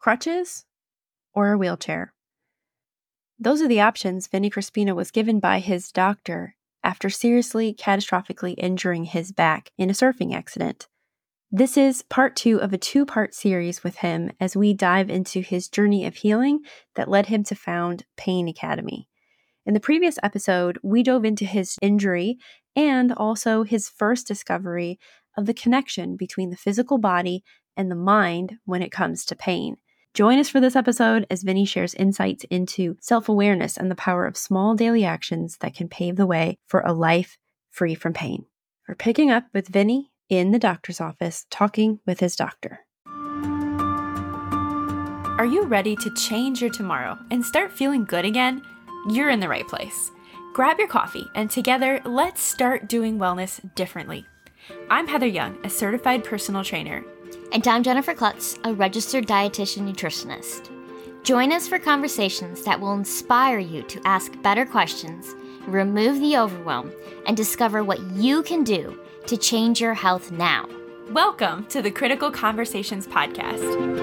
crutches or a wheelchair. Those are the options Vinny Crispino was given by his doctor after seriously, catastrophically injuring his back in a surfing accident. This is part 2 of a 2-part series with him as we dive into his journey of healing that led him to found Pain Academy. In the previous episode, we dove into his injury and also his first discovery of the connection between the physical body and the mind when it comes to pain. Join us for this episode as Vinny shares insights into self-awareness and the power of small daily actions that can pave the way for a life free from pain. We're picking up with Vinny in the doctor's office, talking with his doctor. Are you ready to change your tomorrow and start feeling good again? You're in the right place. Grab your coffee and together, let's start doing wellness differently. I'm Heather Young, a certified personal trainer. And I'm Jennifer Klutz, a registered dietitian nutritionist. Join us for conversations that will inspire you to ask better questions, remove the overwhelm, and discover what you can do to change your health now. Welcome to the Critical Conversations podcast.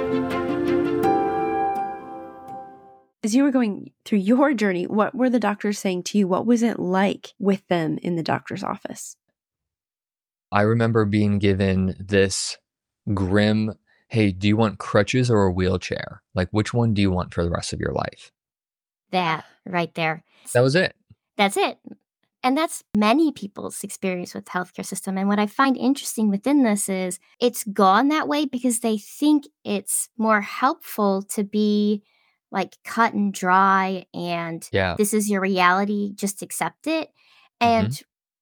As you were going through your journey, what were the doctors saying to you? What was it like with them in the doctor's office? I remember being given this grim, hey, do you want crutches or a wheelchair? Like, which one do you want for the rest of your life? That right there. That was it. That's it. And that's many people's experience with the healthcare system. And what I find interesting within this is it's gone that way because they think it's more helpful to be like cut and dry and this is your reality, just accept it. And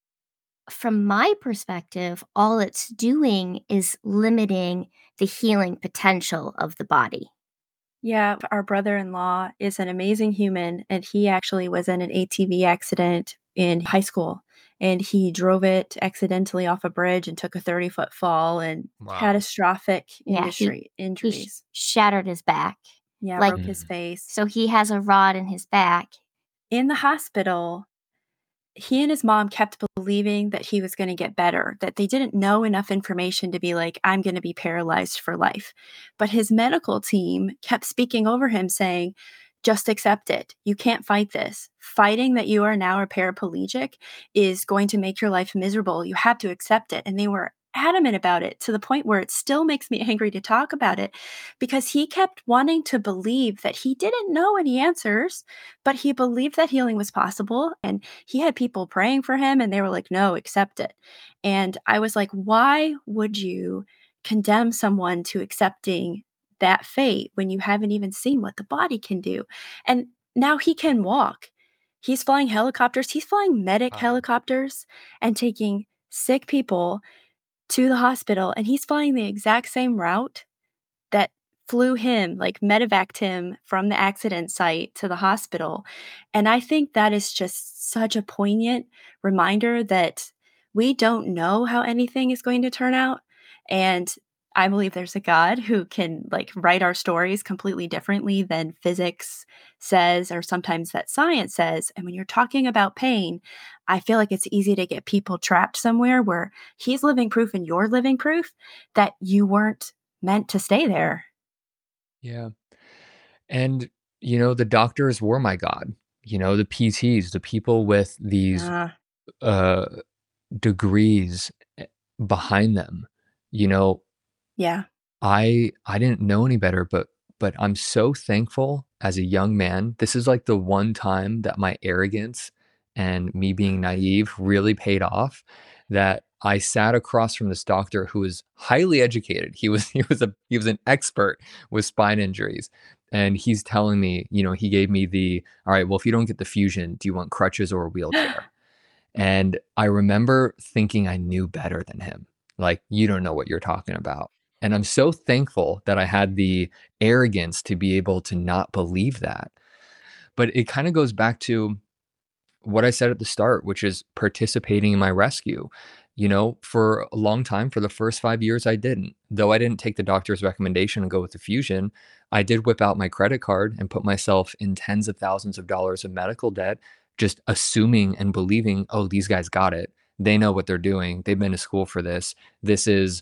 from my perspective, all it's doing is limiting the healing potential of the body. Yeah, our brother-in-law is an amazing human, and he actually was in an ATV accident in high school, and he drove it accidentally off a bridge and took a 30-foot fall and catastrophic injuries. He shattered his back. Yeah, broke his face. So he has a rod in his back. In the hospital, he and his mom kept believing that he was going to get better, that they didn't know enough information to be like, I'm going to be paralyzed for life. But his medical team kept speaking over him saying, just accept it. You can't fight this. Fighting that you are now a paraplegic is going to make your life miserable. You have to accept it. And they were adamant about it to the point where it still makes me angry to talk about it because he kept wanting to believe that he didn't know any answers, but he believed that healing was possible. And he had people praying for him and they were like, no, accept it. And I was like, why would you condemn someone to accepting that fate when you haven't even seen what the body can do? And now he can walk. He's flying helicopters. He's flying medic helicopters and taking sick people to the hospital, and he's flying the exact same route that flew him, like medevaced him from the accident site to the hospital. And I think that is just such a poignant reminder that we don't know how anything is going to turn out. And I believe there's a God who can like write our stories completely differently than physics says, or sometimes that science says. And when you're talking about pain, I feel like it's easy to get people trapped somewhere where he's living proof and you're living proof that you weren't meant to stay there. Yeah. And, the doctors were my God, the PTs, the people with these degrees behind them, Yeah. I didn't know any better, but I'm so thankful as a young man. This is like the one time that my arrogance and me being naive really paid off, that I sat across from this doctor who was highly educated. He was an expert with spine injuries. And he's telling me, he gave me all right, well, if you don't get the fusion, do you want crutches or a wheelchair? And I remember thinking I knew better than him. Like, you don't know what you're talking about. And I'm so thankful that I had the arrogance to be able to not believe that. But it kind of goes back to what I said at the start, which is participating in my rescue. For a long time, for the first 5 years, I didn't. Though I didn't take the doctor's recommendation and go with the fusion, I did whip out my credit card and put myself in tens of thousands of dollars of medical debt, just assuming and believing, oh, these guys got it. They know what they're doing. They've been to school for this. This is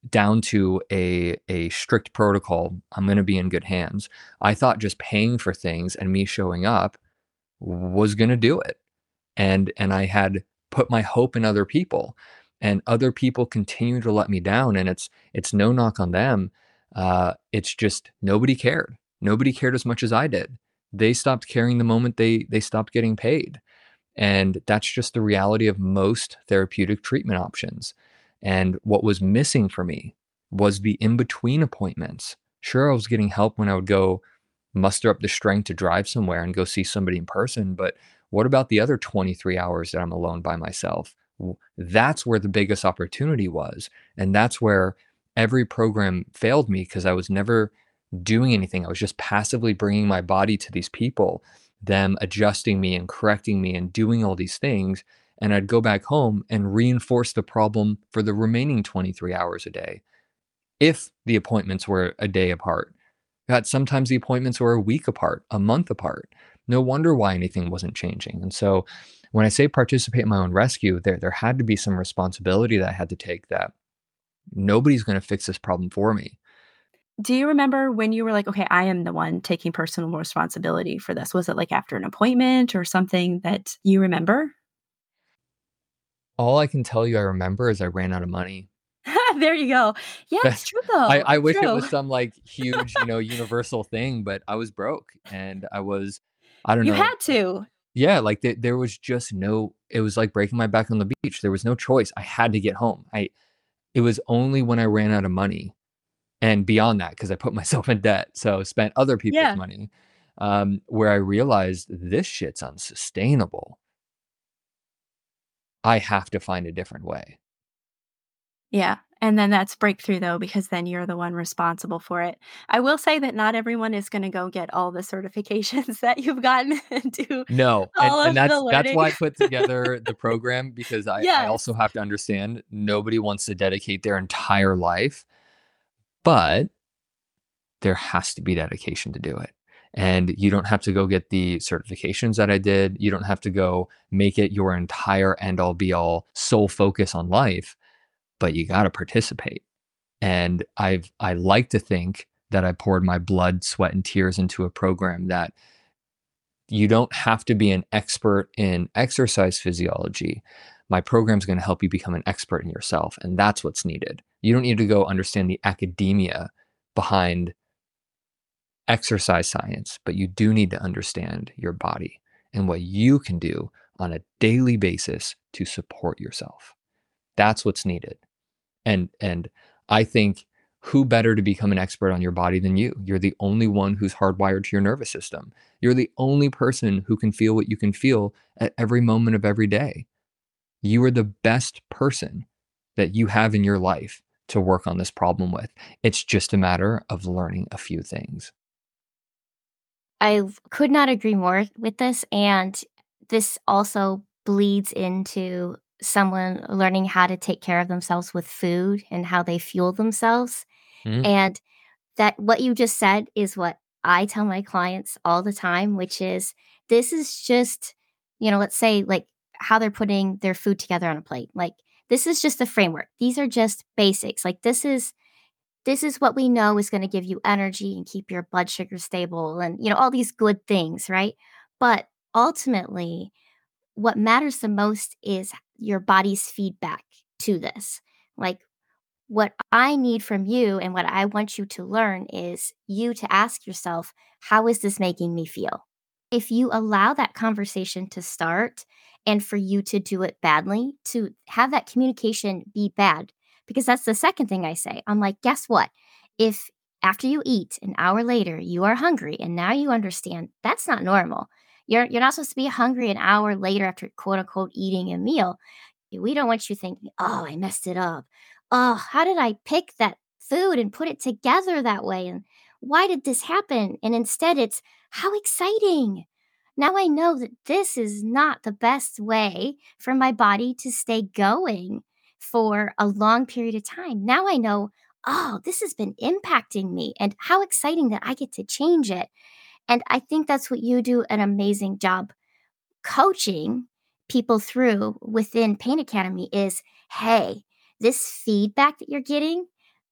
down to a strict protocol, I'm going to be in good hands. I thought just paying for things and me showing up was going to do it. And I had put my hope in other people, and other people continue to let me down. And it's no knock on them. It's just nobody cared. Nobody cared as much as I did. They stopped caring the moment they stopped getting paid. And that's just the reality of most therapeutic treatment options. And what was missing for me was the in between appointments. Sure, I was getting help when I would go muster up the strength to drive somewhere and go see somebody in person. But what about the other 23 hours that I'm alone by myself? That's where the biggest opportunity was. And that's where every program failed me because I was never doing anything. I was just passively bringing my body to these people, them adjusting me and correcting me and doing all these things. And I'd go back home and reinforce the problem for the remaining 23 hours a day if the appointments were a day apart. God, sometimes the appointments were a week apart, a month apart. No wonder why anything wasn't changing. And so when I say participate in my own rescue, there had to be some responsibility that I had to take, that nobody's going to fix this problem for me. Do you remember when you were like, okay, I am the one taking personal responsibility for this? Was it like after an appointment or something that you remember? All I can tell you I remember is I ran out of money. There you go. Yeah, it's true though. I It's wish it true. was some like huge, universal thing, but I was broke and I don't You know. had to. Yeah, like there was just no, it was like breaking my back on the beach. There was no choice. I had to get home. It was only when I ran out of money and beyond that, because I put myself in debt, so spent other people's Yeah. money, where I realized this shit's unsustainable. I have to find a different way. Yeah. And then that's breakthrough though, because then you're the one responsible for it. I will say that not everyone is going to go get all the certifications that you've gotten and do No, all and of the that's learning. why I put together the program, because I Yes. also have to understand nobody wants to dedicate their entire life, but there has to be dedication to do it. And you don't have to go get the certifications that I did. You don't have to go make it your entire end all be all sole focus on life, but you got to participate. And I like to think that I poured my blood, sweat, and tears into a program that you don't have to be an expert in exercise physiology. My program is going to help you become an expert in yourself. And that's what's needed. You don't need to go understand the academia behind exercise science, but you do need to understand your body and what you can do on a daily basis to support yourself. That's what's needed. And I think, who better to become an expert on your body than you? You're the only one who's hardwired to your nervous system. You're the only person who can feel what you can feel at every moment of every day. You are the best person that you have in your life to work on this problem with. It's just a matter of learning a few things. Could not agree more with this. And this also bleeds into someone learning how to take care of themselves with food and how they fuel themselves. Mhm. And that what you just said is what I tell my clients all the time, which is this is just, let's say like how they're putting their food together on a plate. Like this is just a framework. These are just basics. Like this is what we know is going to give you energy and keep your blood sugar stable and all these good things, right? But ultimately, what matters the most is your body's feedback to this. Like what I need from you and what I want you to learn is you to ask yourself, how is this making me feel? If you allow that conversation to start and for you to do it badly, to have that communication be bad, because that's the second thing I say. I'm like, guess what? If after you eat an hour later, you are hungry and now you understand that's not normal. You're not supposed to be hungry an hour later after quote unquote eating a meal. We don't want you thinking, oh, I messed it up. Oh, how did I pick that food and put it together that way? And why did this happen? And instead, it's how exciting. Now I know that this is not the best way for my body to stay going for a long period of time. Now I know, oh, this has been impacting me and how exciting that I get to change it. And I think that's what you do an amazing job coaching people through within Pain Academy is, hey, this feedback that you're getting,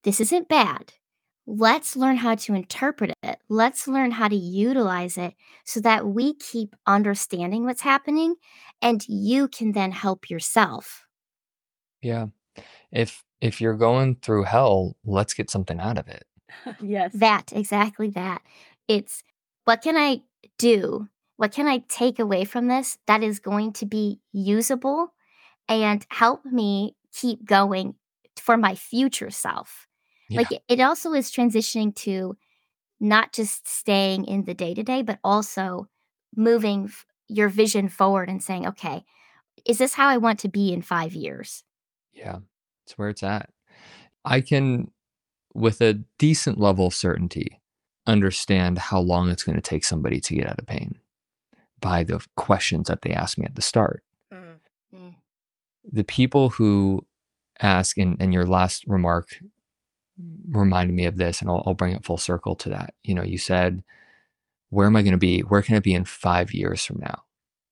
this isn't bad. Let's learn how to interpret it. Let's learn how to utilize it so that we keep understanding what's happening and you can then help yourself. Yeah. If you're going through hell, let's get something out of it. Yes. That, exactly that. It's what can I do? What can I take away from this that is going to be usable and help me keep going for my future self? Yeah. Like it also is transitioning to not just staying in the day to day, but also moving your vision forward and saying, okay, is this how I want to be in 5 years? Yeah. It's where it's at. I can, with a decent level of certainty, understand how long it's going to take somebody to get out of pain by the questions that they asked me at the start. Mm. Mm. The people who ask, and your last remark reminded me of this, and I'll bring it full circle to that. You said, where am I going to be? Where can I be in 5 years from now?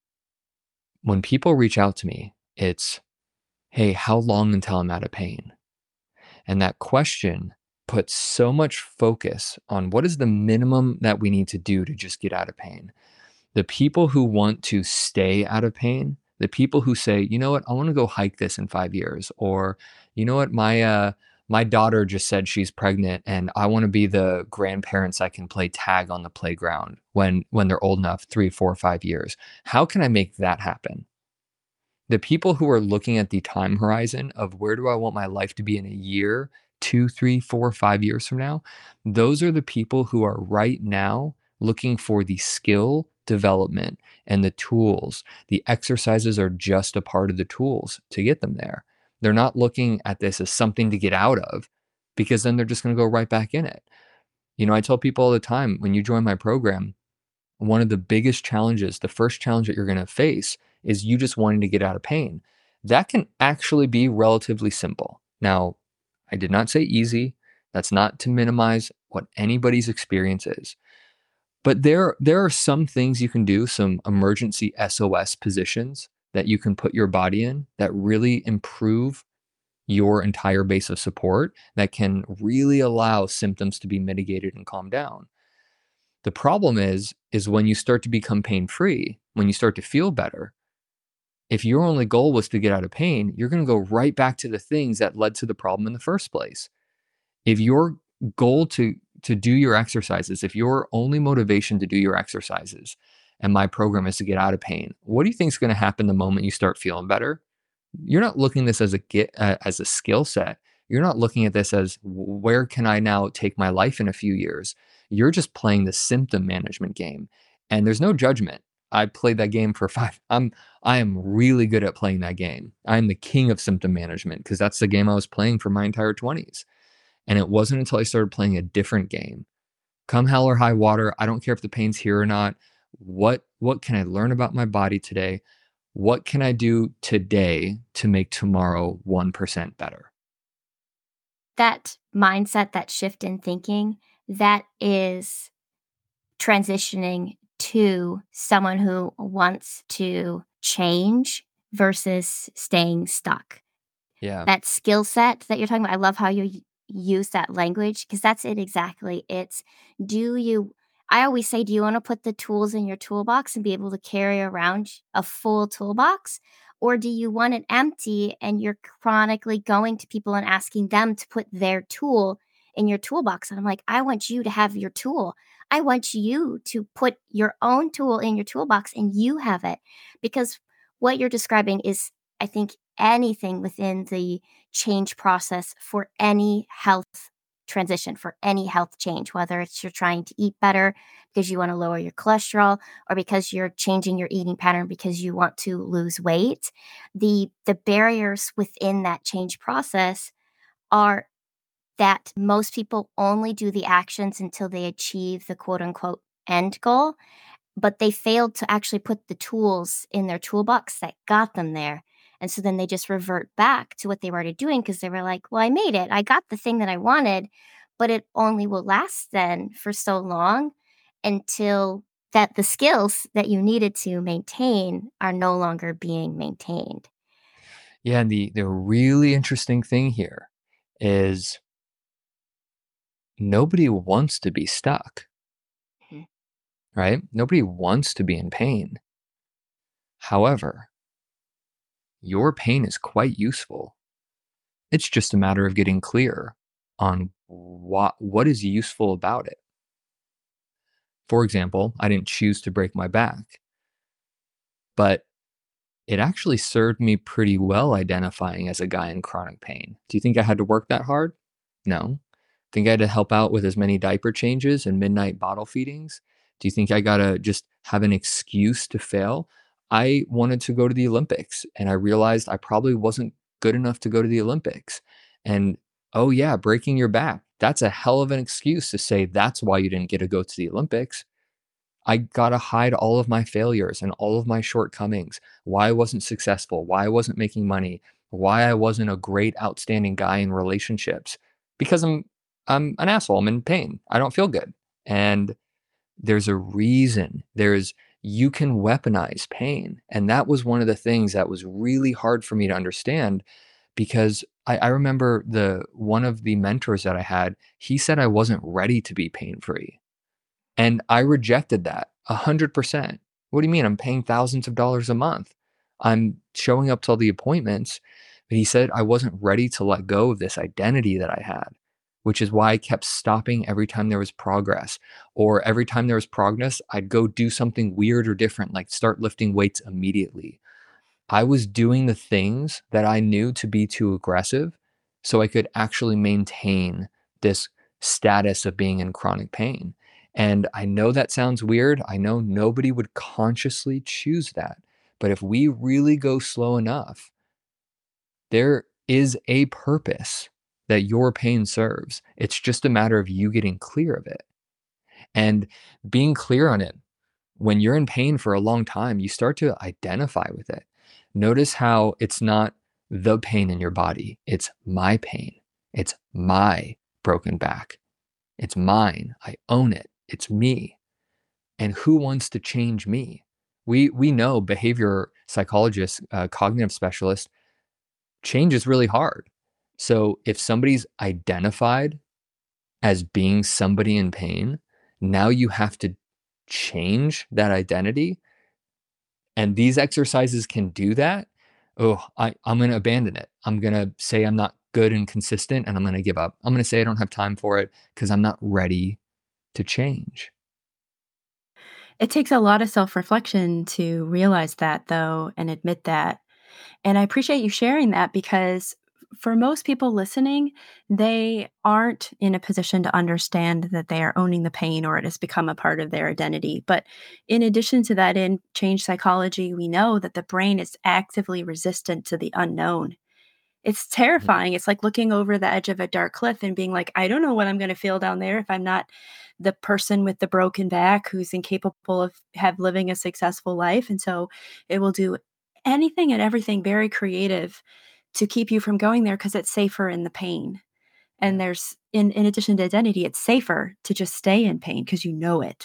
When people reach out to me, it's, hey, how long until I'm out of pain? And that question puts so much focus on what is the minimum that we need to do to just get out of pain. The people who want to stay out of pain, the people who say, you know what, I want to go hike this in 5 years, or you know what, my daughter just said she's pregnant, and I want to be the grandparents I can play tag on the playground when they're old enough, 3, 4, 5 years. How can I make that happen? The people who are looking at the time horizon of where do I want my life to be in a year, 2, 3, 4, 5 years from now, those are the people who are right now looking for the skill development and the tools. The exercises are just a part of the tools to get them there. They're not looking at this as something to get out of, because then they're just going to go right back in it. I tell people all the time, when you join my program, one of the biggest challenges, the first challenge that you're going to face, is you just wanting to get out of pain. That can actually be relatively simple. Now, I did not say easy. That's not to minimize what anybody's experience is. But there are some things you can do, some emergency SOS positions that you can put your body in that really improve your entire base of support, that can really allow symptoms to be mitigated and calm down. The problem is when you start to become pain-free, when you start to feel better, if your only goal was to get out of pain, you're going to go right back to the things that led to the problem in the first place. If your goal to do your exercises, if your only motivation to do your exercises and my program is to get out of pain, what do you think is going to happen the moment you start feeling better? You're not looking at this as a skill set. You're not looking at this as, where can I now take my life in a few years? You're just playing the symptom management game, and there's no judgment. I played that game for five. I am really good at playing that game. I'm the king of symptom management because that's the game I was playing for my entire 20s. And it wasn't until I started playing a different game. Come hell or high water, I don't care if the pain's here or not. What can I learn about my body today? What can I do today to make tomorrow 1% better? That mindset, that shift in thinking, that is transitioning to someone who wants to change versus staying stuck. Yeah. That skill set that you're talking about, I love how you use that language because that's it exactly. It's do you, I always say, do you want to put the tools in your toolbox and be able to carry around a full toolbox? Or do you want it empty and you're chronically going to people and asking them to put their tool in your toolbox? And I'm like, I want you to have your tool. I want you to put your own tool in your toolbox and you have it. Because what you're describing is, I think, anything within the change process for any health transition, for any health change, whether it's you're trying to eat better because you want to lower your cholesterol or because you're changing your eating pattern because you want to lose weight. The barriers within that change process are that most people only do the actions until they achieve the quote unquote end goal, but they failed to actually put the tools in their toolbox that got them there. And so then they just revert back to what they were already doing because they were like, well, I made it. I got the thing that I wanted, but it only will last then for so long until that the skills that you needed to maintain are no longer being maintained. Yeah, and the really interesting thing here is nobody wants to be stuck, Mhm. right? Nobody wants to be in pain. However, your pain is quite useful. It's just a matter of getting clear on what is useful about it. For example, I didn't choose to break my back, but it actually served me pretty well identifying as a guy in chronic pain. Do you think I had to work that hard? No. Think I had to help out with as many diaper changes and midnight bottle feedings? Do you think I got to just have an excuse to fail? I wanted to go to the Olympics and I realized I probably wasn't good enough to go to the Olympics. And oh, yeah, breaking your back. That's a hell of an excuse to say that's why you didn't get to go to the Olympics. I got to hide all of my failures and all of my shortcomings, why I wasn't successful, why I wasn't making money, why I wasn't a great, outstanding guy in relationships, because I'm an asshole. I'm in pain. I don't feel good. And there's a reason. You can weaponize pain. And that was one of the things that was really hard for me to understand because I remember the one of the mentors that I had, he said I wasn't ready to be pain free. And I rejected that 100%. What do you mean? I'm paying thousands of dollars a month. I'm showing up to all the appointments. But he said I wasn't ready to let go of this identity that I had, which is why I kept stopping every time there was progress. Or every time there was progress, I'd go do something weird or different, like start lifting weights immediately. I was doing the things that I knew to be too aggressive so I could actually maintain this status of being in chronic pain. And I know that sounds weird. I know nobody would consciously choose that. But if we really go slow enough, there is a purpose that your pain serves. It's just a matter of you getting clear of it and being clear on it. When you're in pain for a long time, you start to identify with it. Notice how it's not the pain in your body, it's my pain. It's my broken back. It's mine. I own it. It's me. And who wants to change me? We know behavior psychologists, cognitive specialists, change is really hard. So if somebody's identified as being somebody in pain, now you have to change that identity. And these exercises can do that. Oh, I'm going to abandon it. I'm going to say I'm not good and consistent and I'm going to give up. I'm going to say I don't have time for it because I'm not ready to change. It takes a lot of self-reflection to realize that, though, and admit that. And I appreciate you sharing that because for most people listening, they aren't in a position to understand that they are owning the pain or it has become a part of their identity. But in addition to that, in change psychology, we know that the brain is actively resistant to the unknown. It's terrifying. It's like looking over the edge of a dark cliff and being like, I don't know what I'm going to feel down there if I'm not the person with the broken back who's incapable of have living a successful life. And so it will do anything and everything very creative to keep you from going there because it's safer in the pain. And Yeah. there's in addition to identity, it's safer to just stay in pain because you know it.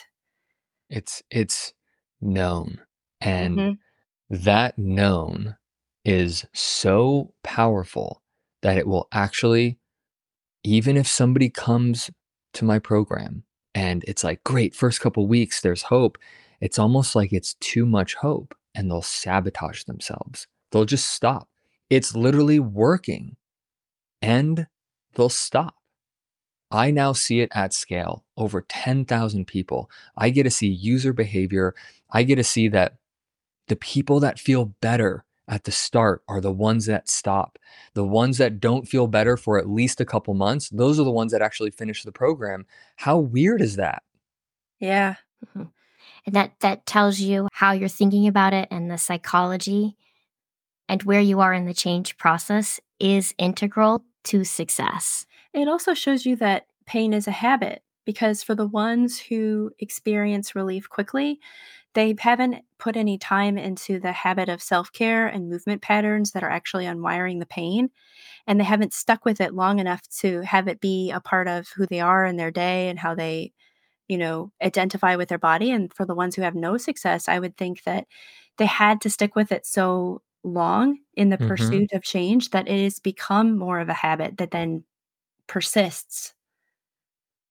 It's known. And Mhm. that known is so powerful that it will actually, even if somebody comes to my program and it's like, great, first couple weeks, there's hope. It's almost like it's too much hope and they'll sabotage themselves. They'll just stop. It's literally working and they'll stop. I now see it at scale, over 10,000 people. I get to see user behavior. I get to see that the people that feel better at the start are the ones that stop. The ones that don't feel better for at least a couple months, those are the ones that actually finish the program. How weird is that? Yeah. Mhm. And that tells you how you're thinking about it and the psychology and where you are in the change process is integral to success. It also shows you that pain is a habit because for the ones who experience relief quickly, they haven't put any time into the habit of self care and movement patterns that are actually unwiring the pain. And they haven't stuck with it long enough to have it be a part of who they are in their day and how they, identify with their body. And for the ones who have no success, I would think that they had to stick with it so long in the Hmm. pursuit of change that it has become more of a habit that then persists.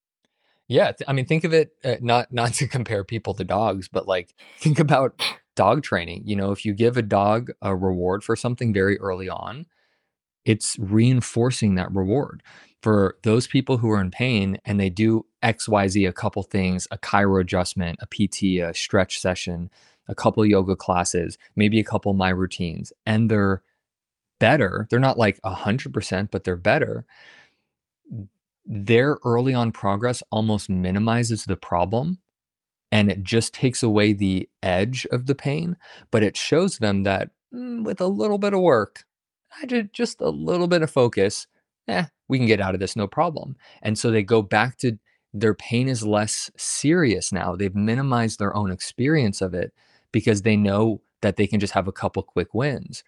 Yeah, I mean, think of it, not to compare people to dogs, but, like, think about dog training. You know, if you give a dog a reward for something very early on, it's reinforcing that reward. For those people who are in pain and they do XYZ, a couple things, a chiro adjustment, a PT, a stretch session, a couple yoga classes, maybe a couple of my routines, and they're better. They're not like 100%, but they're better. Their early on progress almost minimizes the problem, and it just takes away the edge of the pain, but it shows them that, with a little bit of work, I just a little bit of focus, we can get out of this, no problem. And so they go back to their pain is less serious now. They've minimized their own experience of it because they know that they can just have a couple quick wins.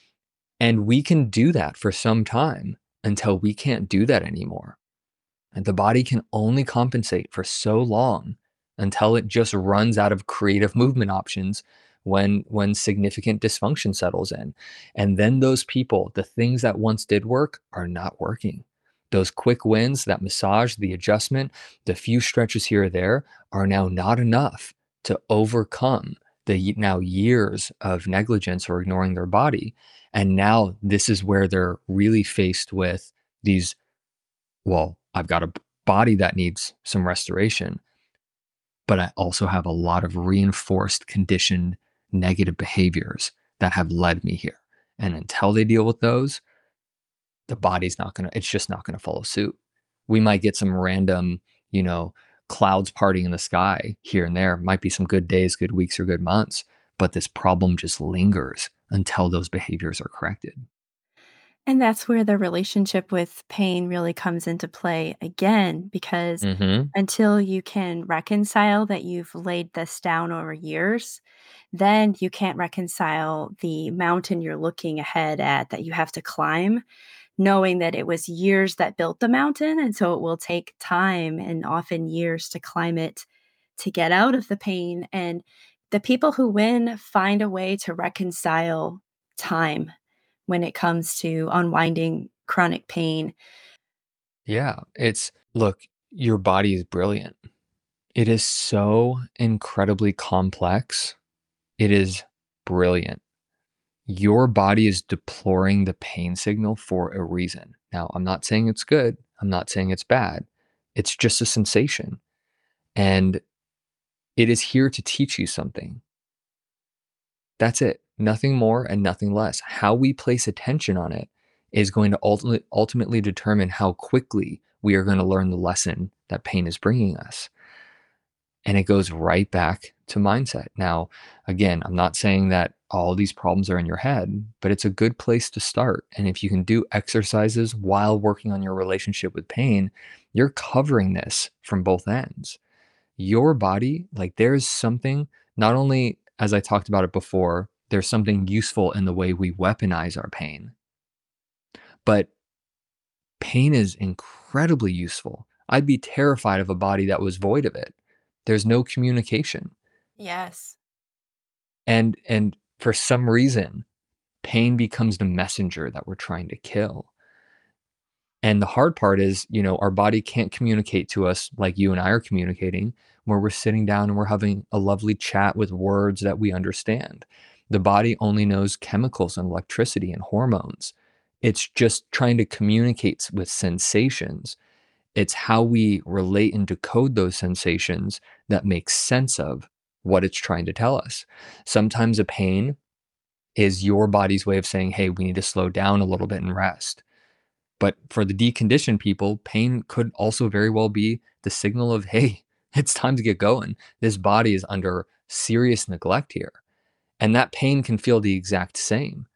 And we can do that for some time until we can't do that anymore. And the body can only compensate for so long until it just runs out of creative movement options when significant dysfunction settles in. And then those people, the things that once did work are not working. Those quick wins, that massage, the adjustment, the few stretches here or there are now not enough to overcome the now years of negligence or ignoring their body. And now this is where they're really faced with these, well, I've got a body that needs some restoration, but I also have a lot of reinforced, conditioned negative behaviors that have led me here. And until they deal with those, the body's not going to, it's just not going to follow suit. We might get some random, you know, clouds parting in the sky here and there. Might be some good days, good weeks, or good months, but this problem just lingers until those behaviors are corrected. And that's where the relationship with pain really comes into play again, because Mm-hmm. until you can reconcile that you've laid this down over years, then you can't reconcile the mountain you're looking ahead at that you have to climb, knowing that it was years that built the mountain. And so it will take time and often years to climb it to get out of the pain. And the people who win find a way to reconcile time when it comes to unwinding chronic pain. Yeah. Look, your body is brilliant. It is so incredibly complex. It is brilliant. Your body is deploying the pain signal for a reason. Now, I'm not saying it's good. I'm not saying it's bad. It's just a sensation. And it is here to teach you something. That's it. Nothing more and nothing less. How we place attention on it is going to ultimately determine how quickly we are going to learn the lesson that pain is bringing us. And it goes right back to mindset. Now, again, I'm not saying that all these problems are in your head, but it's a good place to start. And if you can do exercises while working on your relationship with pain, you're covering this from both ends. Your body, like there's something, not only as I talked about it before, there's something useful in the way we weaponize our pain, but pain is incredibly useful. I'd be terrified of a body that was void of it. There's no communication. Yes. And for some reason, pain becomes the messenger that we're trying to kill. And the hard part is, our body can't communicate to us like you and I are communicating, where we're sitting down and we're having a lovely chat with words that we understand. The body only knows chemicals and electricity and hormones. It's just trying to communicate with sensations. It's how we relate and decode those sensations that makes sense of what it's trying to tell us. Sometimes a pain is your body's way of saying, hey, we need to slow down a little bit and rest. But for the deconditioned people, pain could also very well be the signal of, hey, it's time to get going. This body is under serious neglect here. And that pain can feel the exact same.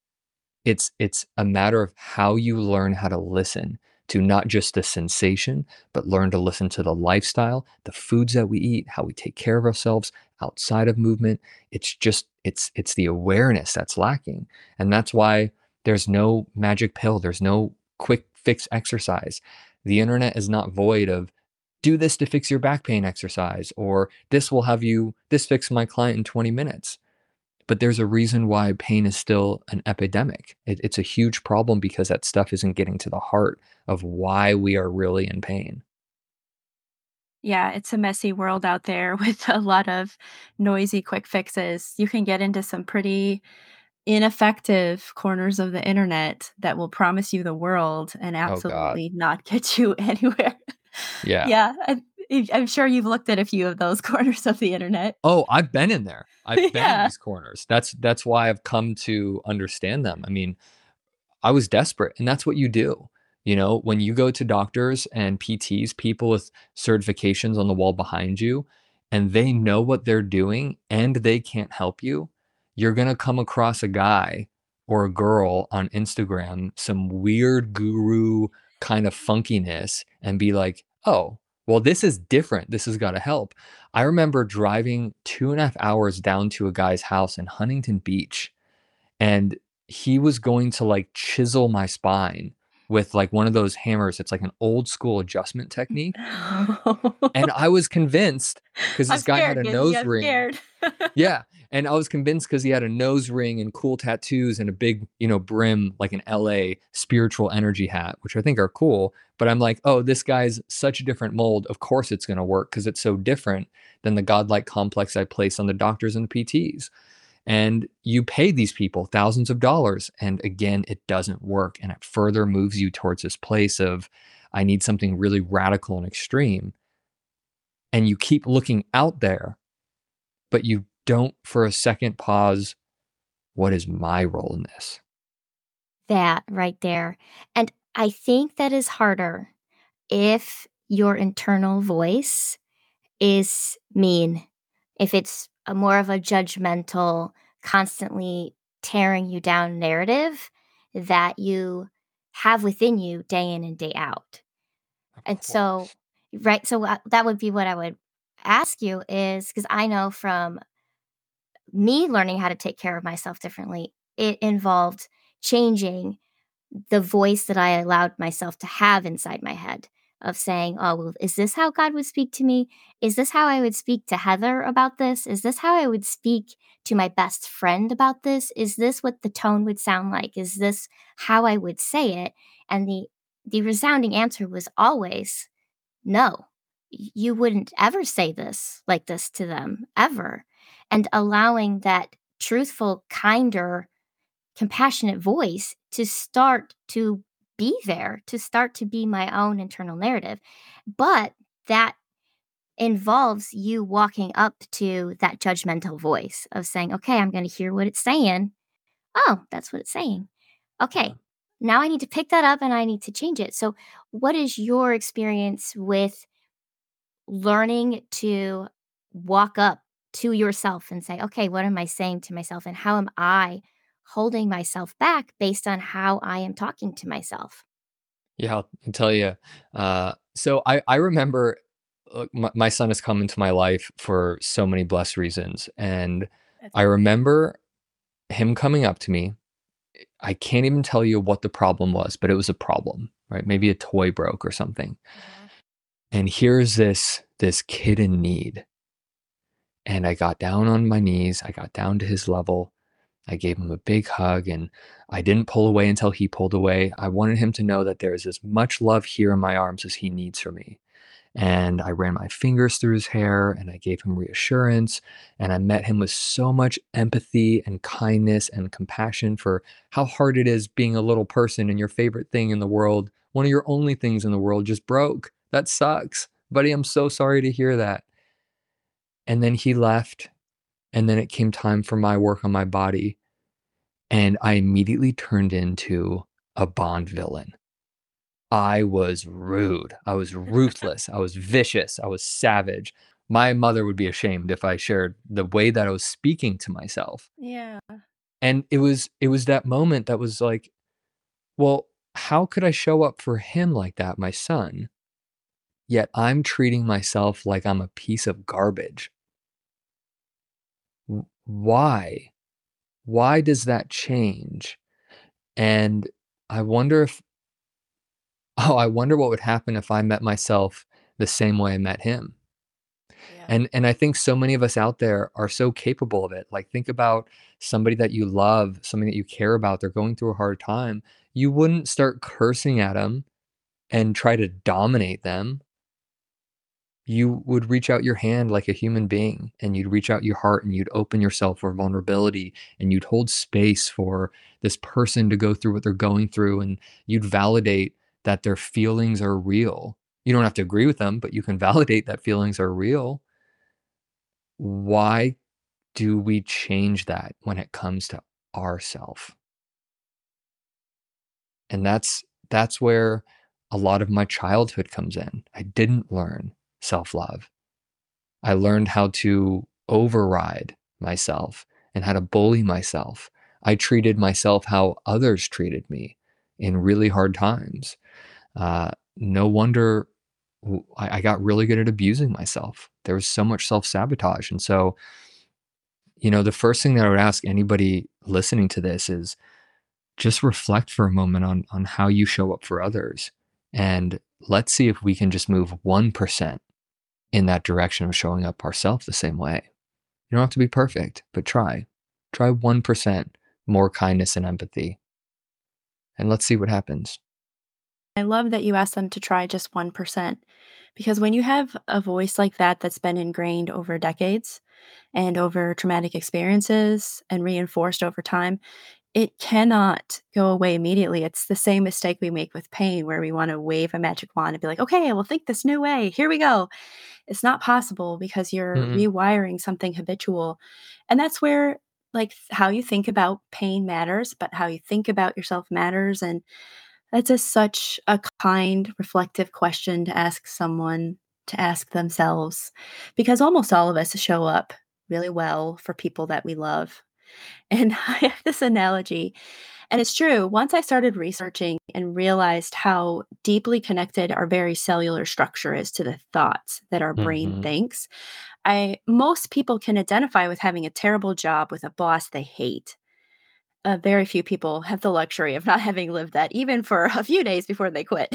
It's a matter of how you learn how to listen to not just the sensation, but learn to listen to the lifestyle, the foods that we eat, how we take care of ourselves outside of movement. It's the awareness that's lacking. And that's why there's no magic pill. There's no quick fix exercise. The internet is not void of do this to fix your back pain exercise, or this fix my client in 20 minutes. But there's a reason why pain is still an epidemic. It's a huge problem because that stuff isn't getting to the heart of why we are really in pain. Yeah, it's a messy world out there with a lot of noisy quick fixes. You can get into some pretty ineffective corners of the internet that will promise you the world and Oh god. absolutely not get you anywhere. Yeah. Yeah, I'm sure you've looked at a few of those corners of the internet. Oh, I've been in there. I've been in Yeah. these corners. That's why I've come to understand them. I mean, I was desperate, and that's what you do. You know, when you go to doctors and PTs, people with certifications on the wall behind you, and they know what they're doing and they can't help you, you're going to come across a guy or a girl on Instagram, some weird guru kind of funkiness, and be like, oh, well, this is different. This has got to help. I remember driving 2.5 hours down to a guy's house in Huntington Beach, and he was going to like chisel my spine with like one of those hammers. It's like an old school adjustment technique. And I was convinced because I'm this guy had scared, a Gizzy, nose I'm ring. scared. Yeah. And I was convinced because he had a nose ring and cool tattoos and a big, brim, like an LA spiritual energy hat, which I think are cool. But I'm like, oh, this guy's such a different mold. Of course it's going to work because it's so different than the godlike complex I place on the doctors and the PTs. And you pay these people thousands of dollars. And again, it doesn't work. And it further moves you towards this place of, I need something really radical and extreme. And you keep looking out there, but you don't for a second pause. What is my role in this? That right there. And I think that is harder if your internal voice is mean, if it's a more of a judgmental, constantly tearing you down narrative that you have within you day in and day out. Of And so, course. right, so that would be what I would ask you is because I know from me learning how to take care of myself differently, it involved changing the voice that I allowed myself to have inside my head of saying, "Oh, well, is this how God would speak to me? Is this how I would speak to Heather about this? Is this how I would speak to my best friend about this? Is this what the tone would sound like? Is this how I would say it?" And the resounding answer was always, "No. You wouldn't ever say this like this to them ever." And allowing that truthful, kinder, compassionate voice to start to be there, to start to be my own internal narrative. But that involves you walking up to that judgmental voice of saying, okay, I'm going to hear what it's saying. Oh, that's what it's saying. Yeah. Okay, now I need to pick that up and I need to change it. So, what is your experience with learning to walk up to yourself and say, okay, what am I saying to myself? And how am I holding myself back based on how I am talking to myself? Yeah, I'll tell you. So I remember my son has come into my life for so many blessed reasons. And That's I remember him coming up to me. I can't even tell you what the problem was, but it was a problem, right? Maybe a toy broke or something. Mhm. And here's this kid in need. And I got down on my knees. I got down to his level. I gave him a big hug and I didn't pull away until he pulled away. I wanted him to know that there is as much love here in my arms as he needs from me. And I ran my fingers through his hair and I gave him reassurance. And I met him with so much empathy and kindness and compassion for how hard it is being a little person and your favorite thing in the world, one of your only things in the world, just broke. That sucks. Buddy, I'm so sorry to hear that. And then he left. And then it came time for my work on my body. And I immediately turned into a Bond villain. I was rude. I was ruthless. I was vicious. I was savage. My mother would be ashamed if I shared the way that I was speaking to myself. Yeah. And it was that moment that was like, well, how could I show up for him like that, my son? Yet I'm treating myself like I'm a piece of garbage. Why? Why does that change? And I wonder if I wonder what would happen if I met myself the same way I met him. Yeah. And I think so many of us out there are so capable of it. Like think about somebody that you love, somebody that you care about, they're going through a hard time. You wouldn't start cursing at them and try to dominate them. you would reach out your hand like a human being, and you'd reach out your heart, and you'd open yourself for vulnerability, and you'd hold space for this person to go through what they're going through, and you'd validate that their feelings are real. You don't have to agree with them, but you can validate that feelings are real. Why do we change that when it comes to ourself? And that's where a lot of my childhood comes in. I didn't learn self-love. I learned how to override myself and how to bully myself. I treated myself how others treated me in really hard times. No wonder I got really good at abusing myself. There was so much self-sabotage. And so, the first thing that I would ask anybody listening to this is just reflect for a moment on how you show up for others. And let's see if we can just move 1% in that direction of showing up ourselves the same way. You don't have to be perfect, but try. Try 1% more kindness and empathy. And let's see what happens. I love that you asked them to try just 1%, because when you have a voice like that that's been ingrained over decades and over traumatic experiences and reinforced over time, it cannot go away immediately. It's the same mistake we make with pain, where we want to wave a magic wand and be like, okay, we'll think this new way. Here we go. It's not possible because you're Mm-mm. rewiring something habitual. And that's where, like, how you think about pain matters, but how you think about yourself matters. And that's just such a kind, reflective question to ask someone to ask themselves, because almost all of us show up really well for people that we love. And I have this analogy, and it's true. Once I started researching and realized how deeply connected our very cellular structure is to the thoughts that our brain Mm-hmm. thinks, I most people can identify with having a terrible job with a boss they hate. Very few people have the luxury of not having lived that even for a few days before they quit.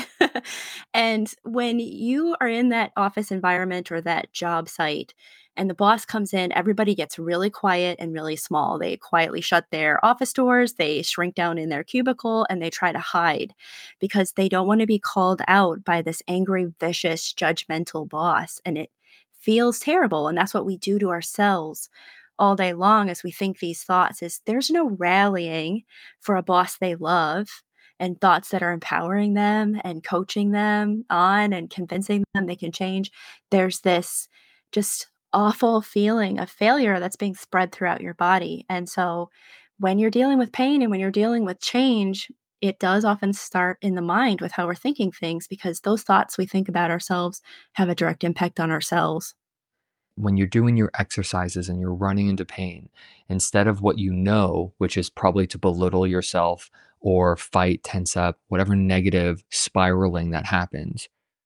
And when you are in that office environment or that job site and the boss comes in, everybody gets really quiet and really small. They quietly shut their office doors, they shrink down in their cubicle, and they try to hide because they don't want to be called out by this angry, vicious, judgmental boss. And it feels terrible. And that's what we do to ourselves all day long as we think these thoughts. Is there's no rallying for a boss they love and thoughts that are empowering them and coaching them on and convincing them they can change. There's this just awful feeling of failure that's being spread throughout your body. And so when you're dealing with pain and when you're dealing with change, it does often start in the mind with how we're thinking things, because those thoughts we think about ourselves have a direct impact on ourselves. When you're doing your exercises and you're running into pain, instead of what you know, which is probably to belittle yourself or fight, tense up, whatever negative spiraling that happens,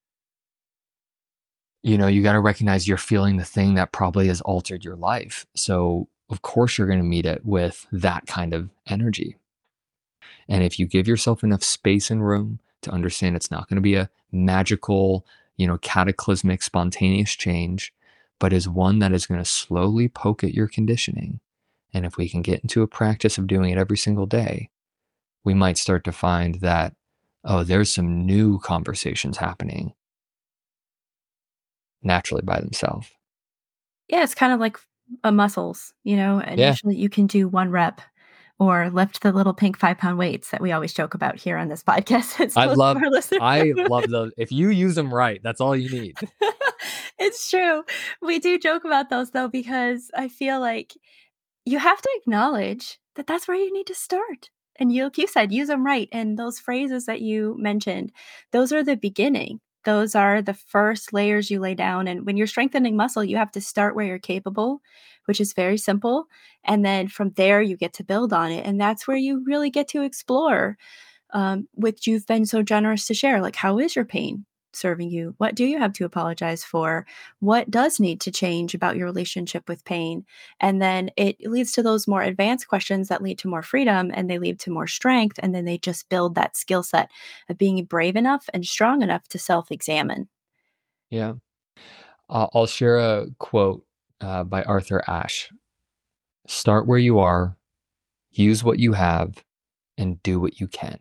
you got to recognize you're feeling the thing that probably has altered your life. So, of course, you're going to meet it with that kind of energy. And if you give yourself enough space and room to understand it's not going to be a magical, cataclysmic, spontaneous change, but is one that is going to slowly poke at your conditioning. And if we can get into a practice of doing it every single day, we might start to find that, oh, there's some new conversations happening naturally by themselves. Yeah, it's kind of like muscles, Yeah. initially you can do 1 rep or lift the little pink 5-pound weights that we always joke about here on this podcast. It's I most of love our listeners. I love those. If you use them right, that's all you need. It's true. We do joke about those though, because I feel like you have to acknowledge that that's where you need to start. And like you said, use them right. And those phrases that you mentioned, those are the beginning. Those are the first layers you lay down. And when you're strengthening muscle, you have to start where you're capable, which is very simple. And then from there, you get to build on it. And that's where you really get to explore, which you've been so generous to share. Like, how is your pain serving you? What do you have to apologize for? What does need to change about your relationship with pain? And then it leads to those more advanced questions that lead to more freedom, and they lead to more strength. And then they just build that skill set of being brave enough and strong enough to self examine. Yeah. I'll share a quote by Arthur Ashe. Start where you are, use what you have, and do what you can.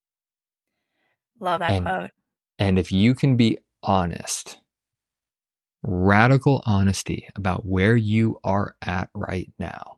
Love that And quote. and if you can be honest radical honesty about where you are at right now,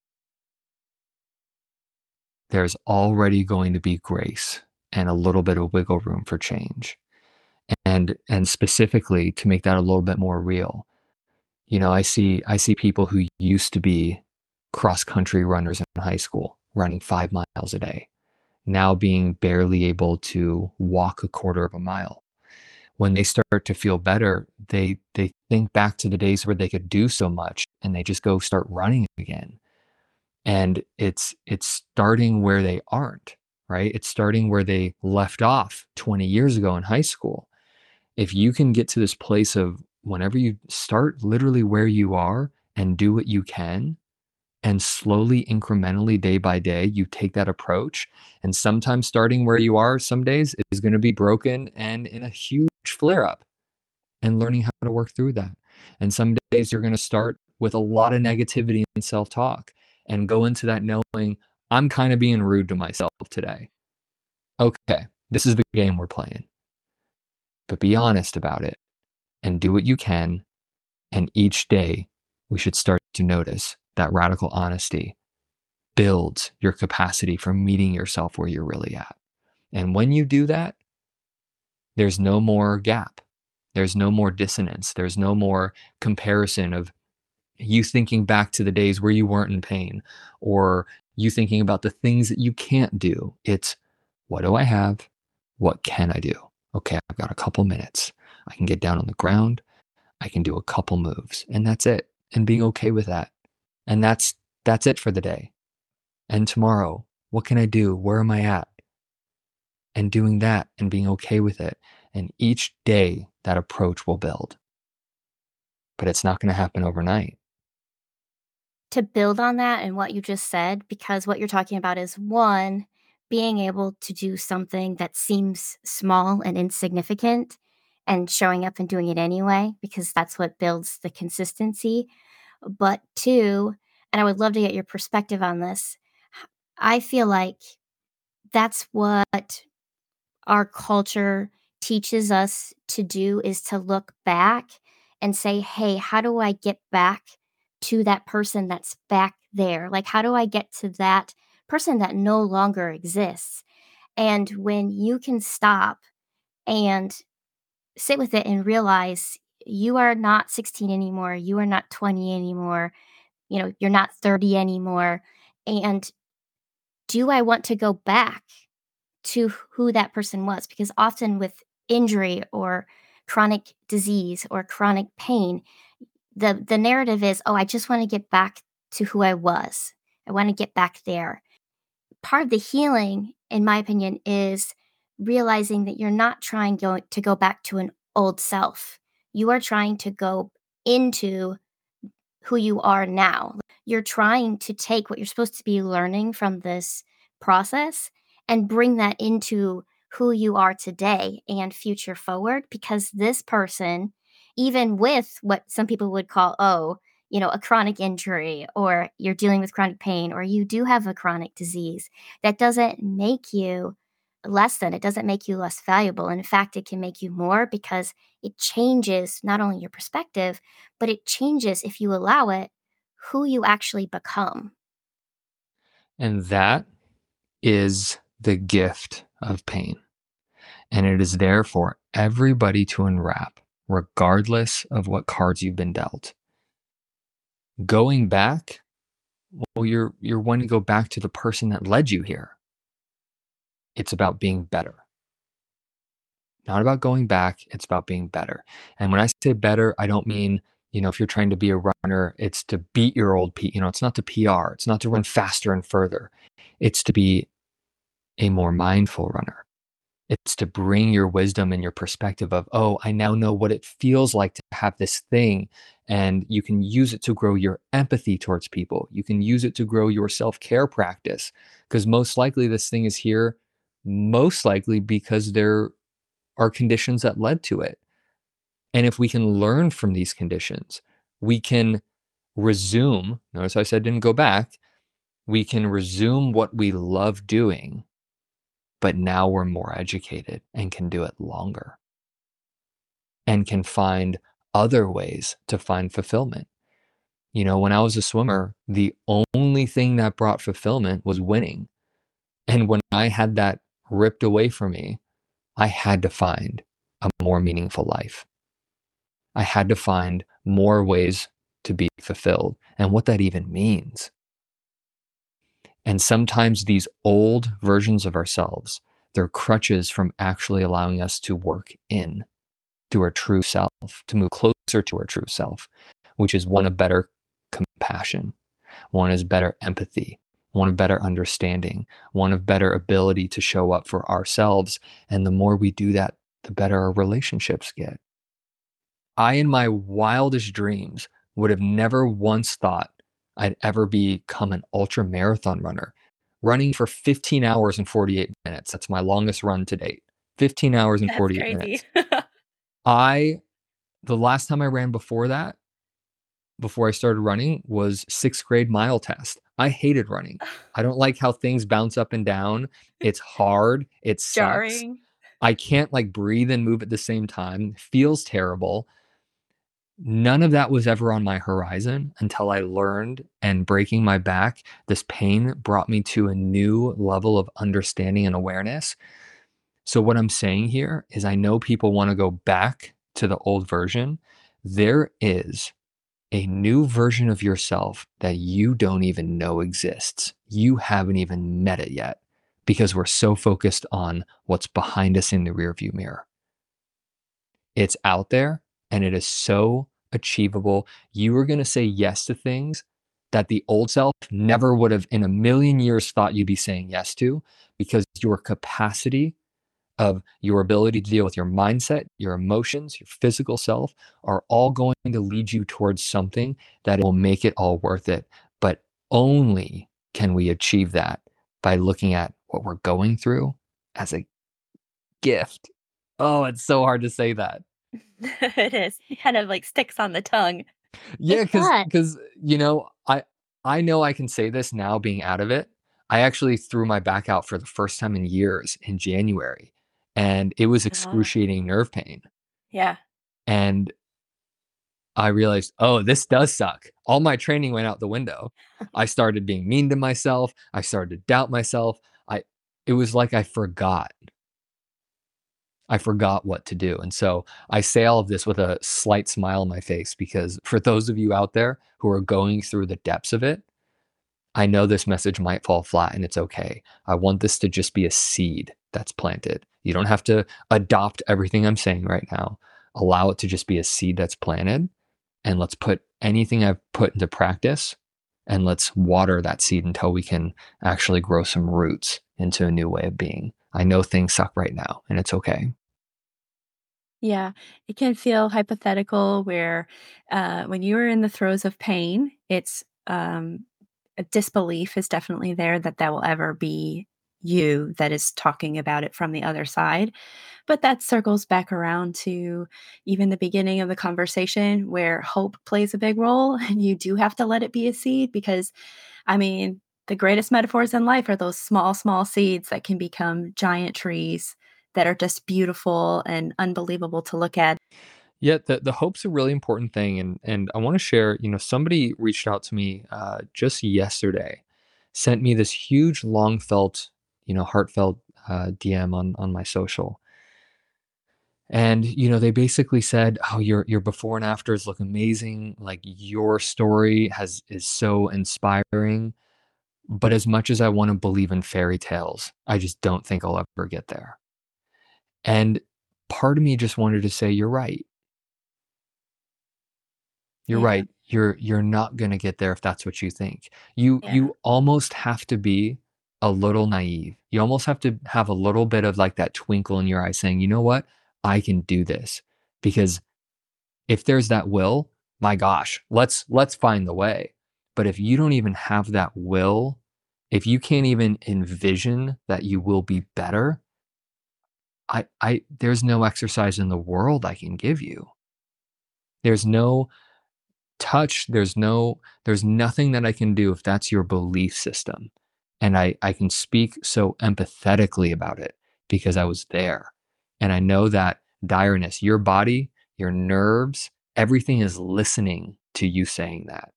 there's already going to be grace and a little bit of wiggle room for change. And specifically to make that a little bit more real, I see people who used to be cross country runners in high school running 5 miles a day, now being barely able to walk a quarter of a mile. When they start to feel better, they think back to the days where they could do so much and they just go start running again. And it's starting where they aren't, right? It's starting where they left off 20 years ago in high school. If you can get to this place of whenever you start literally where you are and do what you can, and slowly, incrementally, day by day, you take that approach. And sometimes starting where you are some days is going to be broken and in a huge flare up, and learning how to work through that. And some days you're going to start with a lot of negativity and self talk and go into that knowing I'm kind of being rude to myself today. Okay, this is the game we're playing, but be honest about it and do what you can. And each day we should start to notice that radical honesty builds your capacity for meeting yourself where you're really at. And when you do that, there's no more gap. There's no more dissonance. There's no more comparison of you thinking back to the days where you weren't in pain, or you thinking about the things that you can't do. It's, what do I have? What can I do? Okay, I've got a couple minutes. I can get down on the ground. I can do a couple moves, and that's it. And being okay with that. And that's it for the day. And tomorrow, what can I do? Where am I at? And doing that and being okay with it. And each day that approach will build. But it's not going to happen overnight. To build on that and what you just said, because what you're talking about is one, being able to do something that seems small and insignificant and showing up and doing it anyway, because that's what builds the consistency. But two, and I would love to get your perspective on this, I feel like that's what our culture teaches us to do, is to look back and say, hey, how do I get back to that person that's back there? Like, how do I get to that person that no longer exists? And when you can stop and sit with it and realize you are not 16 anymore, you are not 20 anymore, you're not 30 anymore. And do I want to go back to who that person was? Because often with injury or chronic disease or chronic pain, the narrative is, oh, I just want to get back to who I was. I want to get back there. Part of the healing, in my opinion, is realizing that you're not trying to go back to an old self. You are trying to go into who you are now. You're trying to take what you're supposed to be learning from this process and bring that into who you are today and future forward, because this person, even with what some people would call, a chronic injury, or you're dealing with chronic pain, or you do have a chronic disease, that doesn't make you less than, it doesn't make you less valuable. And in fact, it can make you more, because it changes not only your perspective, but it changes, if you allow it, who you actually become. And that is the gift of pain. And it is there for everybody to unwrap, regardless of what cards you've been dealt. Going back, well, you're wanting to go back to the person that led you here. It's about being better. Not about going back, it's about being better. And when I say better, I don't mean, if you're trying to be a runner, it's to beat your old it's not to PR, it's not to run faster and further. It's to be a more mindful runner. It's to bring your wisdom and your perspective of, oh, I now know what it feels like to have this thing. And you can use it to grow your empathy towards people. You can use it to grow your self-care practice, because most likely this thing is here, most likely because there are conditions that led to it. And if we can learn from these conditions, we can resume. Notice I said didn't go back. We can resume what we love doing, but now we're more educated and can do it longer and can find other ways to find fulfillment. You know, when I was a swimmer, the only thing that brought fulfillment was winning. And when I had that ripped away from me, I had to find a more meaningful life. I had to find more ways to be fulfilled and what that even means. And sometimes these old versions of ourselves, they're crutches from actually allowing us to work in to our true self, to move closer to our true self, which is one of better compassion, one is better empathy, one of better understanding, one of better ability to show up for ourselves. And the more we do that, the better our relationships get. I, in my wildest dreams, would have never once thought I'd ever become an ultra marathon runner, running for 15 hours and 48 minutes. That's my longest run to date. 15 hours and That's 48 crazy. minutes. The last time I ran before that, before I started running, was 6th grade mile test. I hated running. I don't like how things bounce up and down. It's hard. It sucks. Jarring. I can't like breathe and move at the same time. It feels terrible. None of that was ever on my horizon until I learned, and breaking my back, this pain brought me to a new level of understanding and awareness. So, what I'm saying here is, I know people want to go back to the old version. There is a new version of yourself that you don't even know exists. You haven't even met it yet because we're so focused on what's behind us in the rearview mirror. It's out there and it is so achievable. You are going to say yes to things that the old self never would have in a million years thought you'd be saying yes to, because your capacity of your ability to deal with your mindset, your emotions, your physical self are all going to lead you towards something that will make it all worth it. But only can we achieve that by looking at what we're going through as a gift. Oh, it's so hard to say that. It is. It kind of like sticks on the tongue. Yeah, It does. because I know I can say this now being out of it. I actually threw my back out for the first time in years in January, and it was Ah, excruciating nerve pain. yeah. And I realized, oh, this does suck. All my training went out the window. I started being mean to myself. I started to doubt myself. It was like I forgot what to do. And so I say all of this with a slight smile on my face, because for those of you out there who are going through the depths of it, I know this message might fall flat and it's okay. I want this to just be a seed that's planted. You don't have to adopt everything I'm saying right now. Allow it to just be a seed that's planted, and let's put anything I've put into practice, and let's water that seed until we can actually grow some roots into a new way of being. I know things suck right now and it's okay. Yeah, it can feel hypothetical where, when you are in the throes of pain, it's, a disbelief is definitely there that that will ever be you that is talking about it from the other side. But that circles back around to even the beginning of the conversation where hope plays a big role, and you do have to let it be a seed because, I mean, the greatest metaphors in life are those small, small seeds that can become giant trees that are just beautiful and unbelievable to look at. Yeah, the hope's a really important thing, and I want to share. Somebody reached out to me just yesterday, sent me this huge, long felt, heartfelt DM on my social, and they basically said, "Oh, your before and afters look amazing. Like, your story is so inspiring. But as much as I want to believe in fairy tales, I just don't think I'll ever get there." And part of me just wanted to say, "You're right. You're Yeah, right. You're not gonna get there if that's what you think." You yeah, you almost have to be a little naive. You almost have to have a little bit of like that twinkle in your eye saying, "You know what? I can do this." Because if there's that will, my gosh, let's find the way. But if you don't even have that will, if you can't even envision that you will be better, I there's no exercise in the world I can give you. There's no touch, there's nothing that I can do if that's your belief system. And I can speak so empathetically about it because I was there. And I know that direness, your body, your nerves, everything is listening to you saying that.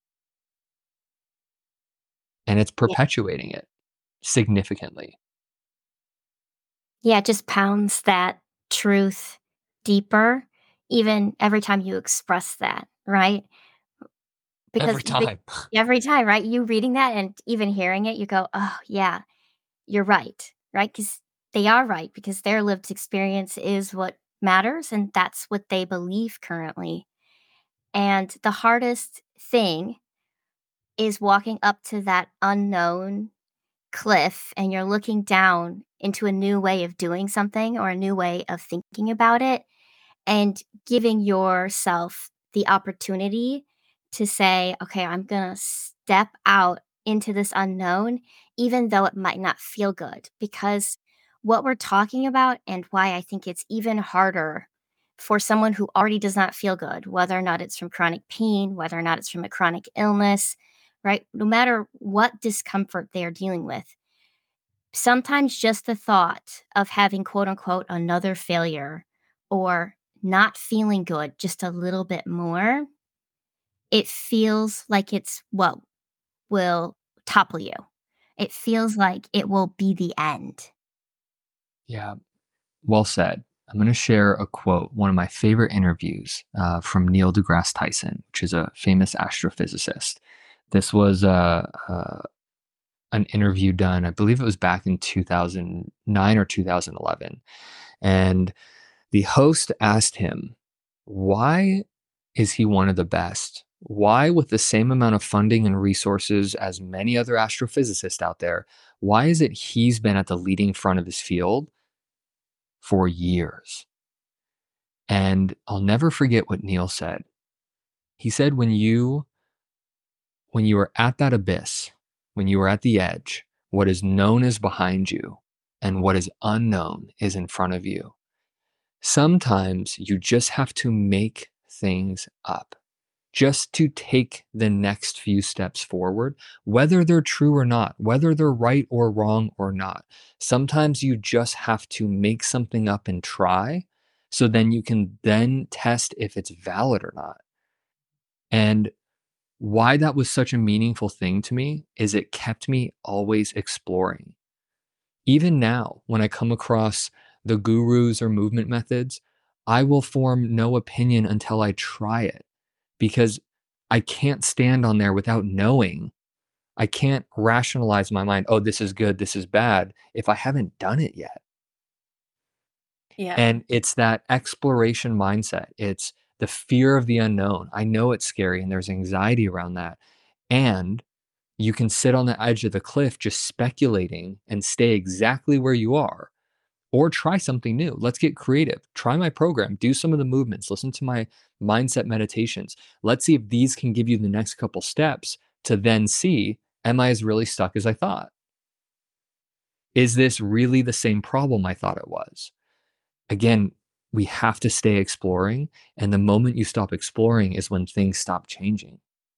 And it's Yeah. perpetuating it significantly. Yeah, it just pounds that truth deeper, even every time you express that, right? Because Every time. every time, right? You reading that and even hearing it, you go, "Oh, yeah, you're right? Because they are right, because their lived experience is what matters, and that's what they believe currently. And the hardest thing is walking up to that unknown cliff and you're looking down into a new way of doing something or a new way of thinking about it and giving yourself the opportunity to say, okay, I'm going to step out into this unknown, even though it might not feel good. Because what we're talking about, and why I think it's even harder for someone who already does not feel good, whether or not it's from chronic pain, whether or not it's from a chronic illness, right? No matter what discomfort they are dealing with, sometimes just the thought of having quote unquote another failure or not feeling good just a little bit more, it feels like it's what will topple you. It feels like it will be the end. Yeah, well said. I'm going to share a quote, one of my favorite interviews from Neil deGrasse Tyson, which is a famous astrophysicist. This was an interview done, I believe it was back in 2009 or 2011. And the host asked him, why is he one of the best? Why, with the same amount of funding and resources as many other astrophysicists out there, why is it he's been at the leading front of his field for years? And I'll never forget what Neil said. He said, when you are at that abyss, when you are at the edge, what is known is behind you and what is unknown is in front of you. Sometimes you just have to make things up, just to take the next few steps forward, whether they're true or not, whether they're right or wrong or not. Sometimes you just have to make something up and try, so then you can then test if it's valid or not. And why that was such a meaningful thing to me is it kept me always exploring. Even now, when I come across the gurus or movement methods, I will form no opinion until I try it, because I can't stand on there without knowing. I can't rationalize my mind, oh, this is good, this is bad, if I haven't done it yet. Yeah. And it's that exploration mindset. It's the fear of the unknown. I know it's scary and there's anxiety around that. And you can sit on the edge of the cliff just speculating and stay exactly where you are, or try something new. Let's get creative. Try my program, do some of the movements, listen to my mindset meditations. Let's see if these can give you the next couple steps to then see, am I as really stuck as I thought? Is this really the same problem I thought it was? Again, we have to stay exploring. And the moment you stop exploring is when things stop changing.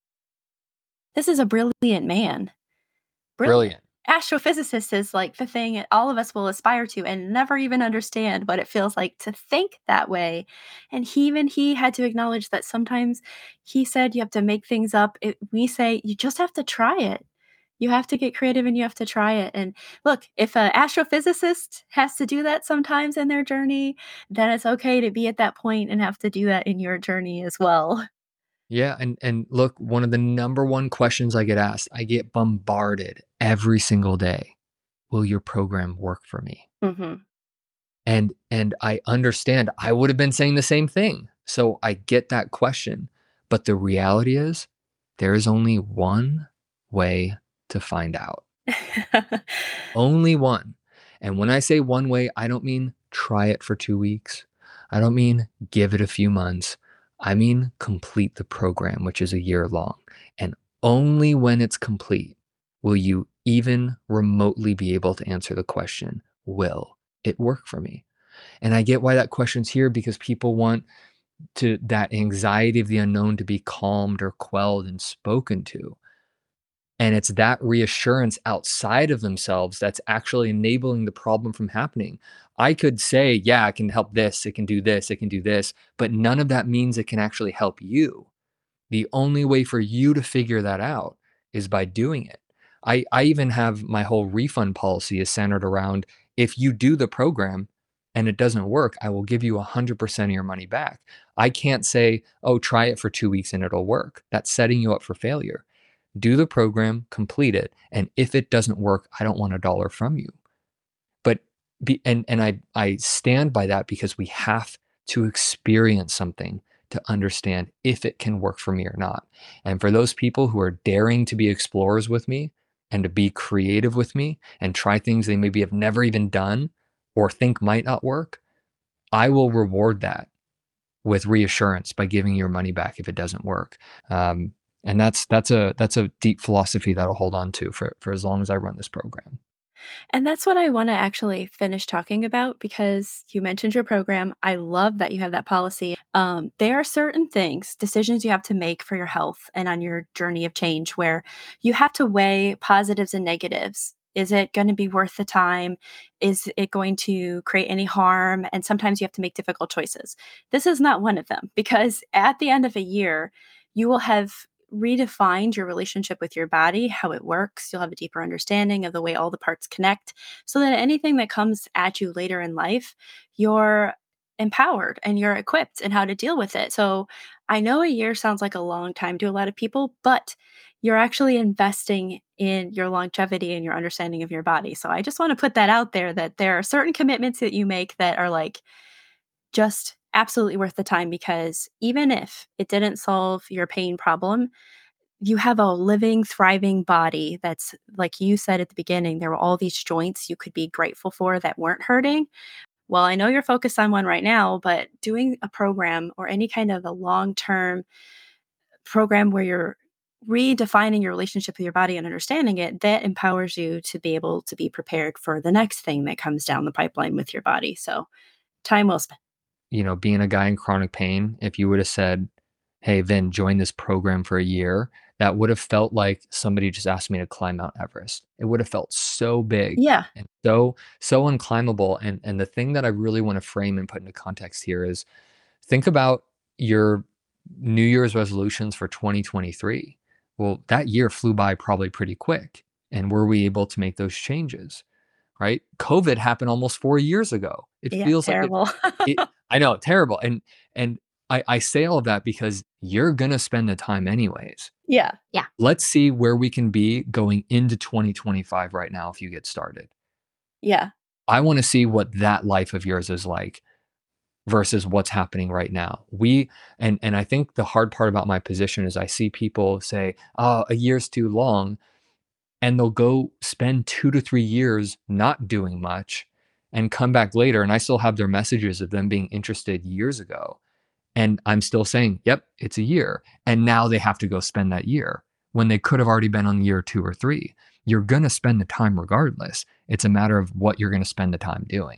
This is a brilliant man. Brilliant. Astrophysicist is like the thing all of us will aspire to and never even understand what it feels like to think that way. And he had to acknowledge that sometimes he said you have to make things up. We say you just have to try it. You have to get creative and you have to try it. And look, if an astrophysicist has to do that sometimes in their journey, then it's okay to be at that point and have to do that in your journey as well. Yeah, and look, one of the number one questions I get asked, I get bombarded every single day. Will your program work for me? Mhm. And I understand I would have been saying the same thing. So I get that question. But the reality is there is only one way to find out. Only one. And when I say one way, I don't mean try it for 2 weeks. I don't mean give it a few months. I mean complete the program, which is a year long. And only when it's complete will you even remotely be able to answer the question, will it work for me? And I get why that question's here, because people want to that anxiety of the unknown to be calmed or quelled and spoken to. And it's that reassurance outside of themselves that's actually enabling the problem from happening. I could say, yeah, it can help this, it can do this, it can do this, but none of that means it can actually help you. The only way for you to figure that out is by doing it. I even have my whole refund policy is centered around, if you do the program and it doesn't work, I will give you 100% of your money back. I can't say, oh, try it for 2 weeks and it'll work. That's setting you up for failure. Do the program, complete it. And if it doesn't work, I don't want a dollar from you. But I stand by that because we have to experience something to understand if it can work for me or not. And for those people who are daring to be explorers with me and to be creative with me and try things they maybe have never even done or think might not work, I will reward that with reassurance by giving your money back if it doesn't work. And that's a deep philosophy that I'll hold on to for as long as I run this program. And that's what I want to actually finish talking about because you mentioned your program. I love that you have that policy. There are certain things, decisions you have to make for your health and on your journey of change where you have to weigh positives and negatives. Is it going to be worth the time? Is it going to create any harm? And sometimes you have to make difficult choices. This is not one of them because at the end of a year, you will have redefined your relationship with your body, how it works. You'll have a deeper understanding of the way all the parts connect so that anything that comes at you later in life, you're empowered and you're equipped in how to deal with it. So I know a year sounds like a long time to a lot of people, but you're actually investing in your longevity and your understanding of your body. So I just want to put that out there that there are certain commitments that you make that are like just absolutely worth the time because even if it didn't solve your pain problem, you have a living, thriving body that's, like you said at the beginning, there were all these joints you could be grateful for that weren't hurting. Well, I know you're focused on one right now, but doing a program or any kind of a long term program where you're redefining your relationship with your body and understanding it, that empowers you to be able to be prepared for the next thing that comes down the pipeline with your body. So, time well spent. Being a guy in chronic pain, if you would have said, hey, Vin, join this program for a year, that would have felt like somebody just asked me to climb Mount Everest. It would have felt so big Yeah. and so unclimbable. And the thing that I really want to frame and put into context here is think about your New Year's resolutions for 2023. Well, that year flew by probably pretty quick. And were we able to make those changes? Right? COVID happened almost 4 years ago. It Yeah. feels like Terrible. it I know, terrible. And I say all of that because you're gonna spend the time anyways. Yeah. Yeah. Let's see where we can be going into 2025 right now if you get started. Yeah. I wanna see what that life of yours is like versus what's happening right now. And I think the hard part about my position is I see people say, "Oh, a year's too long." And they'll go spend 2 to 3 years not doing much and come back later, and I still have their messages of them being interested years ago, and I'm still saying, "Yep, it's a year," and now they have to go spend that year when they could have already been on year 2 or 3. You're gonna spend the time regardless. It's a matter of what you're gonna spend the time doing.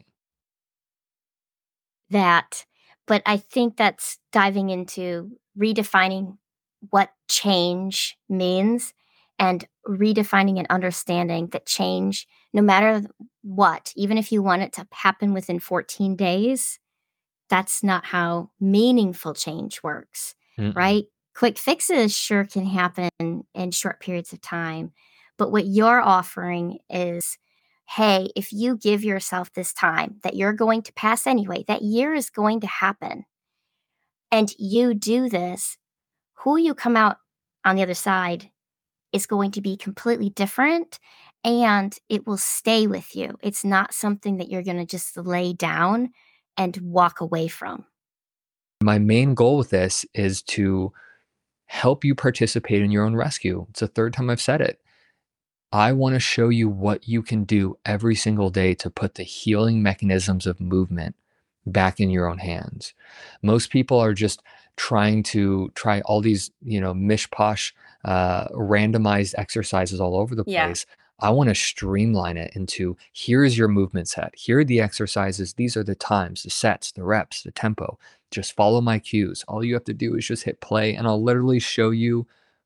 That. But I think that's diving into redefining what change means and redefining and understanding that change, no matter what, even if you want it to happen within 14 days, that's not how meaningful change works, Mm-mm. right? Quick fixes sure can happen in short periods of time. But what you're offering is, hey, if you give yourself this time that you're going to pass anyway, that year is going to happen, and you do this, who you come out on the other side is going to be completely different and it will stay with you. It's not something that you're going to just lay down and walk away from. My main goal with this is to help you participate in your own rescue. It's the 3rd time I've said it. I want to show you what you can do every single day to put the healing mechanisms of movement back in your own hands. Most people are just trying to try all these, mishposh, randomized exercises all over the Yeah. place. I want to streamline it into here's your movement set. Here are the exercises. These are the times, the sets, the reps, the tempo. Just follow my cues. All you have to do is just hit play, and I'll literally show you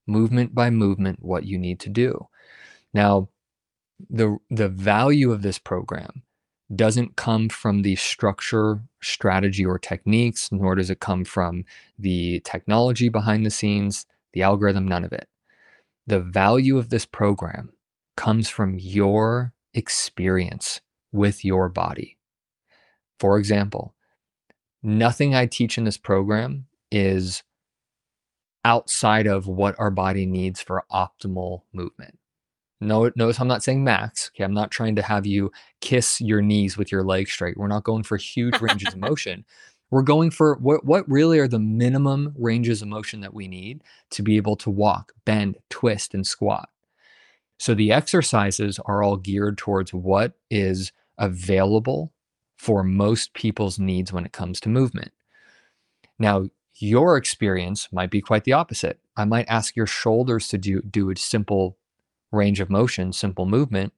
movement by movement, what you need to do. Now, the value of this program doesn't come from the structure, strategy, or techniques, nor does it come from the technology behind the scenes, the algorithm, none of it. The value of this program comes from your experience with your body. For example, nothing I teach in this program is outside of what our body needs for optimal movement. Notice I'm not saying max. Okay, I'm not trying to have you kiss your knees with your legs straight. We're not going for huge ranges of motion. We're going for what really are the minimum ranges of motion that we need to be able to walk, bend, twist, and squat. So the exercises are all geared towards what is available for most people's needs when it comes to movement. Now, your experience might be quite the opposite. I might ask your shoulders to do a simple range of motion, simple movement.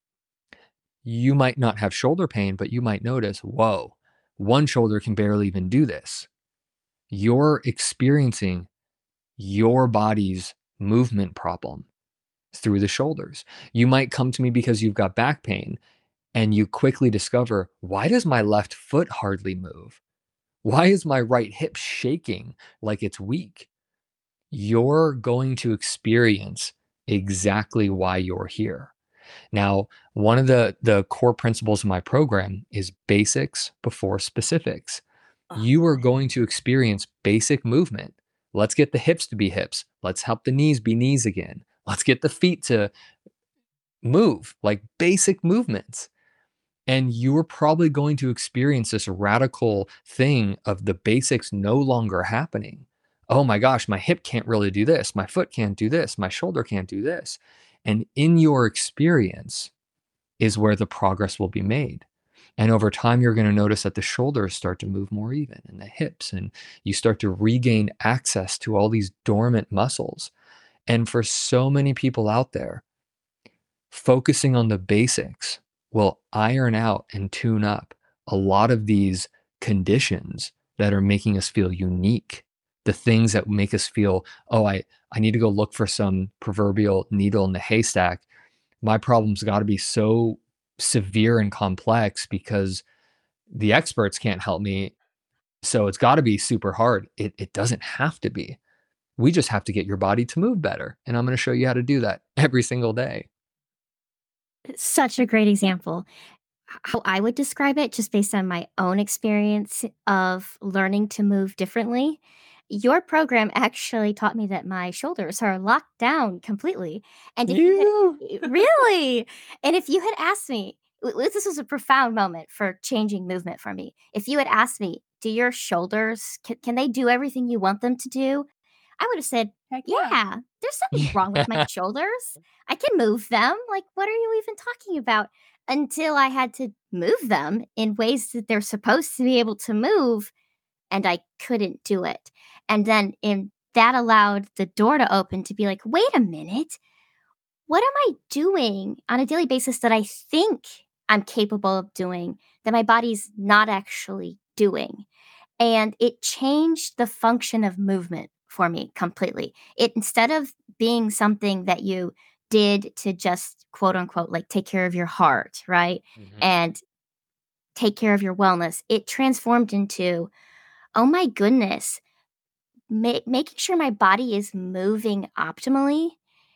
You might not have shoulder pain, but you might notice, whoa, one shoulder can barely even do this. You're experiencing your body's movement problem through the shoulders. You might come to me because you've got back pain and you quickly discover, why does my left foot hardly move? Why is my right hip shaking like it's weak? You're going to experience exactly why you're here. Now, one of the core principles of my program is basics before specifics. You are going to experience basic movement. Let's get the hips to be hips. Let's help the knees be knees again. Let's get the feet to move, like basic movements. And you're probably going to experience this radical thing of the basics no longer happening. Oh my gosh, my hip can't really do this. My foot can't do this. My shoulder can't do this. And in your experience is where the progress will be made. And over time, you're going to notice that the shoulders start to move more even and the hips, and you start to regain access to all these dormant muscles. And for so many people out there, focusing on the basics will iron out and tune up a lot of these conditions that are making us feel unique. The things that make us feel, oh, I need to go look for some proverbial needle in the haystack. My problem's got to be so severe and complex because the experts can't help me. So it's got to be super hard. It doesn't have to be. We just have to get your body to move better. And I'm going to show you how to do that every single day. Such a great example. How I would describe it, just based on my own experience of learning to move differently, your program actually taught me that my shoulders are locked down completely. And if you had, really, and if you had asked me, this was a profound moment for changing movement for me. If you had asked me, do your shoulders, can they do everything you want them to do? I would have said, Heck yeah, there's nothing wrong with my shoulders. I can move them. Like, what are you even talking about? Until I had to move them in ways that they're supposed to be able to move, and I couldn't do it. And then that allowed the door to open to be like, wait a minute, what am I doing on a daily basis that I think I'm capable of doing that my body's not actually doing? And it changed the function of movement for me completely. It, instead of being something that you did to just quote unquote like take care of your heart, right? Mhm. And take care of your wellness, it transformed into, oh my goodness, making sure my body is moving optimally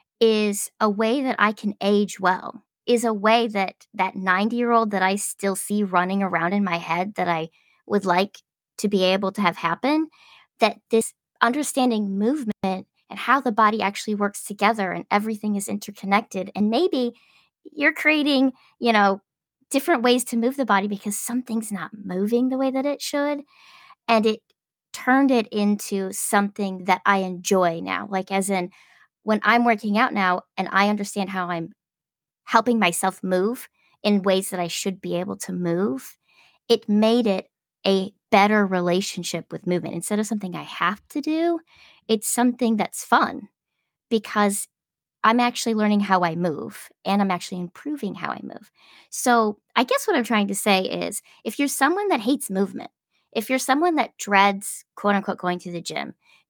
is a way that I can age well, is a way that that 90-year-old that I still see running around in my head that I would like to be able to have happen, that this understanding movement and how the body actually works together and everything is interconnected. And maybe you're creating, different ways to move the body because something's not moving the way that it should. And it turned it into something that I enjoy now. Like, as in, when I'm working out now and I understand how I'm helping myself move in ways that I should be able to move, it made it a better relationship with movement. Instead of something I have to do, it's something that's fun because I'm actually learning how I move and I'm actually improving how I move. So I guess what I'm trying to say is, if you're someone that hates movement, if you're someone that dreads, quote unquote, going to the gym,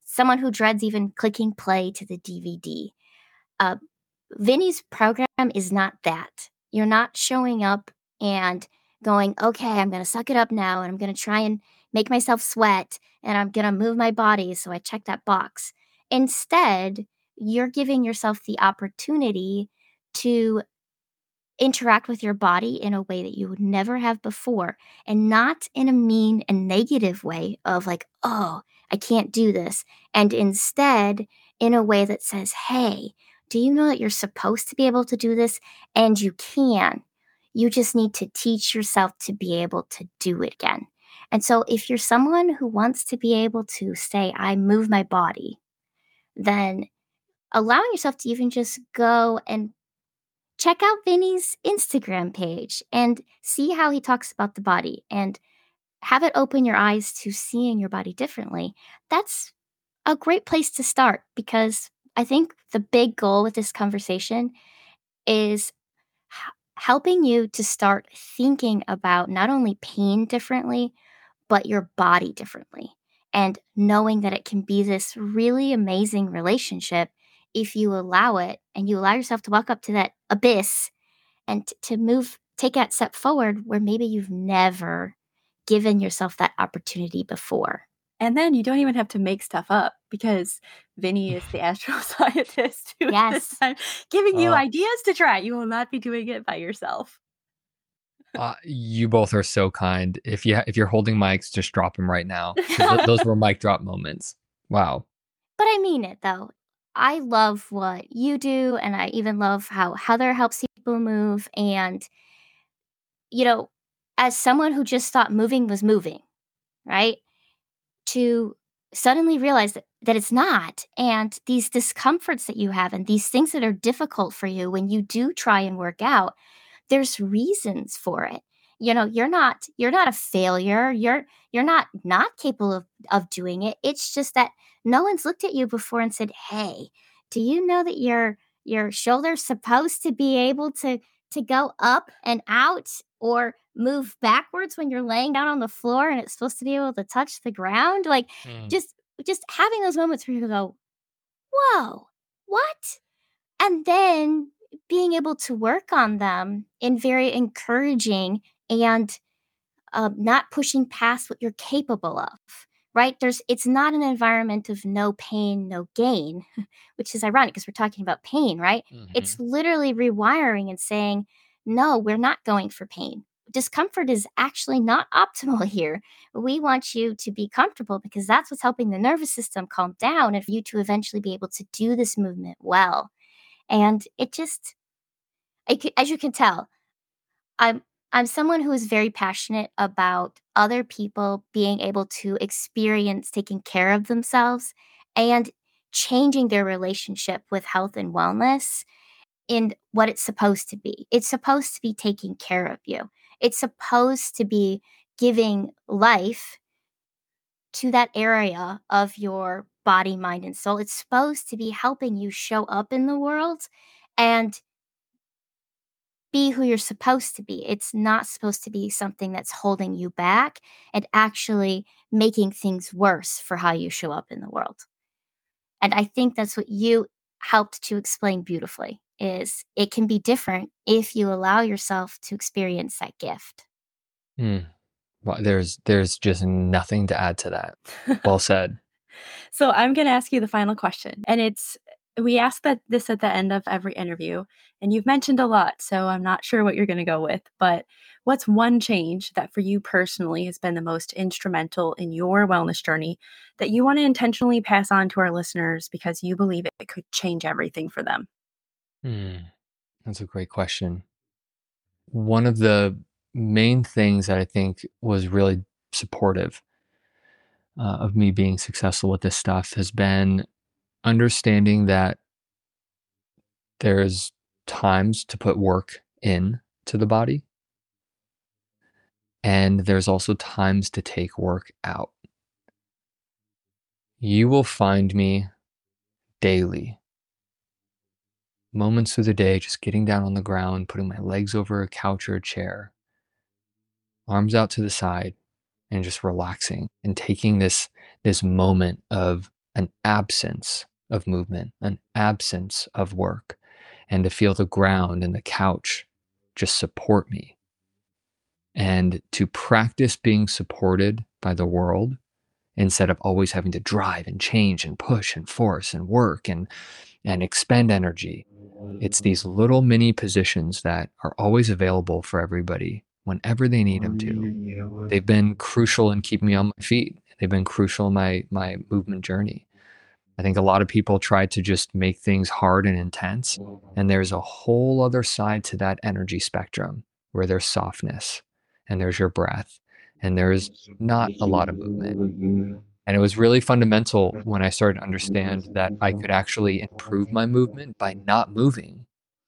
someone who dreads even clicking play to the DVD. Uh, Vinny's program is not that. You're not showing up and going, okay, I'm going to suck it up now and I'm going to try and make myself sweat and I'm going to move my body so I check that box. Instead, you're giving yourself the opportunity to interact with your body in a way that you would never have before, and not in a mean and negative way of like, oh, I can't do this. And instead, in a way that says, hey, do you know that you're supposed to be able to do this? And you can. You just need to teach yourself to be able to do it again. And so, if you're someone who wants to be able to say, I move my body, then allowing yourself to even just go and check out Vinny's Instagram page and see how he talks about the body and have it open your eyes to seeing your body differently. That's a great place to start, because I think the big goal with this conversation is helping you to start thinking about not only pain differently, but your body differently. And knowing that it can be this really amazing relationship if you allow it and you allow yourself to walk up to that abyss and to move, take that step forward where maybe you've never given yourself that opportunity before. And then you don't even have to make stuff up, because Vinny is the astroscientist who is this time giving you ideas to try. You will not be doing it by yourself. You both are so kind. If you're holding mics, just drop them right now. Those were mic drop moments. Wow. But I mean it though. I love what you do, and I even love how Heather helps people move. And, you know, as someone who just thought moving was moving, right? To suddenly realize that it's not. And these discomforts that you have and these things that are difficult for you when you do try and work out, there's reasons for it. You know, you're not a failure. You're not capable of doing it. It's just that no one's looked at you before and said, "Hey, do you know that your shoulder's supposed to be able to go up and out or move backwards when you're laying down on the floor and it's supposed to be able to touch the ground?" Like just having those moments where you go, "Whoa, what?" And then being able to work on them in very encouraging and not pushing past what you're capable of, right? It's not an environment of no pain, no gain, which is ironic because we're talking about pain, right? It's literally rewiring and saying, no, we're not going for pain. Discomfort is actually not optimal here. We want you to be comfortable because that's what's helping the nervous system calm down and for you to eventually be able to do this movement well. And as you can tell, I'm someone who is very passionate about other people being able to experience taking care of themselves and changing their relationship with health and wellness in what it's supposed to be. It's supposed to be taking care of you. It's supposed to be giving life to that area of your body, mind, and soul. It's supposed to be helping you show up in the world and be who you're supposed to be. It's not supposed to be something that's holding you back and actually making things worse for how you show up in the world. And I think that's what you helped to explain beautifully, is it can be different if you allow yourself to experience that gift. Well, there's just nothing to add to that. Well said. So I'm going to ask you the final question. And we ask this at the end of every interview, and you've mentioned a lot, so I'm not sure what you're going to go with, but what's one change that for you personally has been the most instrumental in your wellness journey that you want to intentionally pass on to our listeners because you believe it could change everything for them? That's a great question. One of the main things that I think was really supportive of me being successful with this stuff has been understanding that there's times to put work in to the body, and there's also times to take work out. You will find me daily, moments through the day, just getting down on the ground, putting my legs over a couch or a chair, arms out to the side, and just relaxing and taking this moment of an absence of movement, an absence of work, and to feel the ground and the couch just support me. And to practice being supported by the world instead of always having to drive and change and push and force and work and expend energy. It's these little mini positions that are always available for everybody whenever they need them to. They've been crucial in keeping me on my feet. They've been crucial in my movement journey. I think a lot of people try to just make things hard and intense. And there's a whole other side to that energy spectrum where there's softness and there's your breath and there's not a lot of movement. And it was really fundamental when I started to understand that I could actually improve my movement by not moving,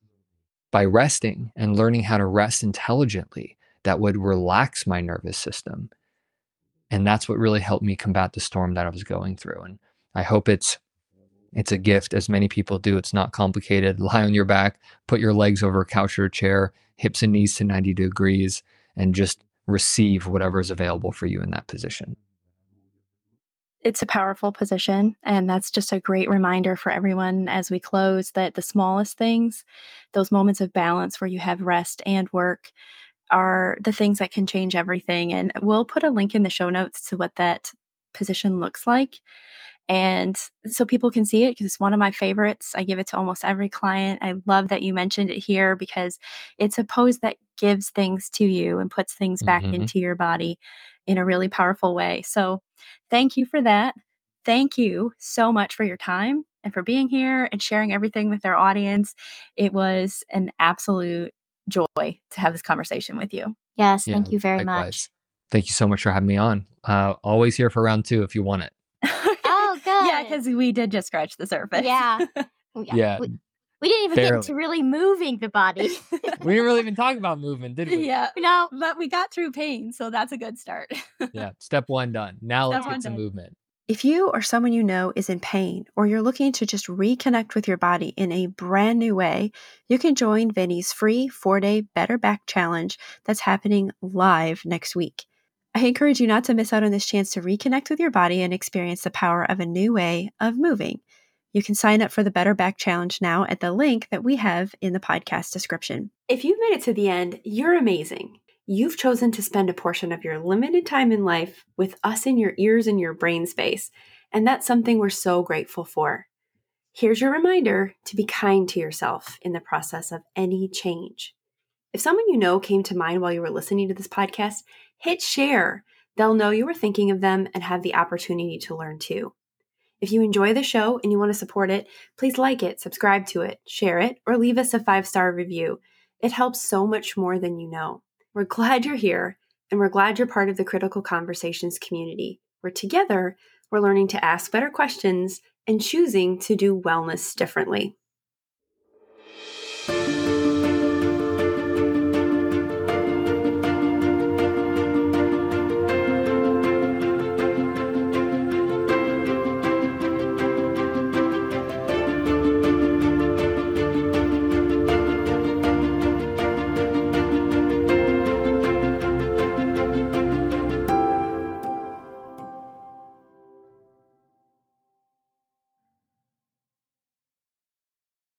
by resting and learning how to rest intelligently that would relax my nervous system. And that's what really helped me combat the storm that I was going through. And I hope it's a gift, as many people do. It's not complicated. Lie on your back, put your legs over a couch or a chair, hips and knees to 90 degrees, and just receive whatever is available for you in that position. It's a powerful position, and that's just a great reminder for everyone as we close that the smallest things, those moments of balance where you have rest and work, are the things that can change everything. And we'll put a link in the show notes to what that position looks like. And so people can see it because it's one of my favorites. I give it to almost every client. I love that you mentioned it here because it's a pose that gives things to you and puts things back into your body in a really powerful way. So thank you for that. Thank you so much for your time and for being here and sharing everything with our audience. It was an absolute joy to have this conversation with you. Yes, thank you very much. Thank you so much for having me on. Always here for round 2 if you want it. Oh, good. Yeah, because we did just scratch the surface. Yeah. Yeah. We didn't even get into really moving the body. We didn't really even talk about movement, did we? Yeah. No. But we got through pain, so that's a good start. Yeah. Step 1 done. Now let's get some movement. If you or someone you know is in pain or you're looking to just reconnect with your body in a brand new way, you can join Vinny's free 4-day Better Back Challenge that's happening live next week. I encourage you not to miss out on this chance to reconnect with your body and experience the power of a new way of moving. You can sign up for the Better Back Challenge now at the link that we have in the podcast description. If you've made it to the end, you're amazing. You've chosen to spend a portion of your limited time in life with us in your ears and your brain space, and that's something we're so grateful for. Here's your reminder to be kind to yourself in the process of any change. If someone you know came to mind while you were listening to this podcast, hit share. They'll know you were thinking of them and have the opportunity to learn too. If you enjoy the show and you want to support it, please like it, subscribe to it, share it, or leave us a 5-star review. It helps so much more than you know. We're glad you're here, and we're glad you're part of the Critical Conversations community, where together we're learning to ask better questions and choosing to do wellness differently.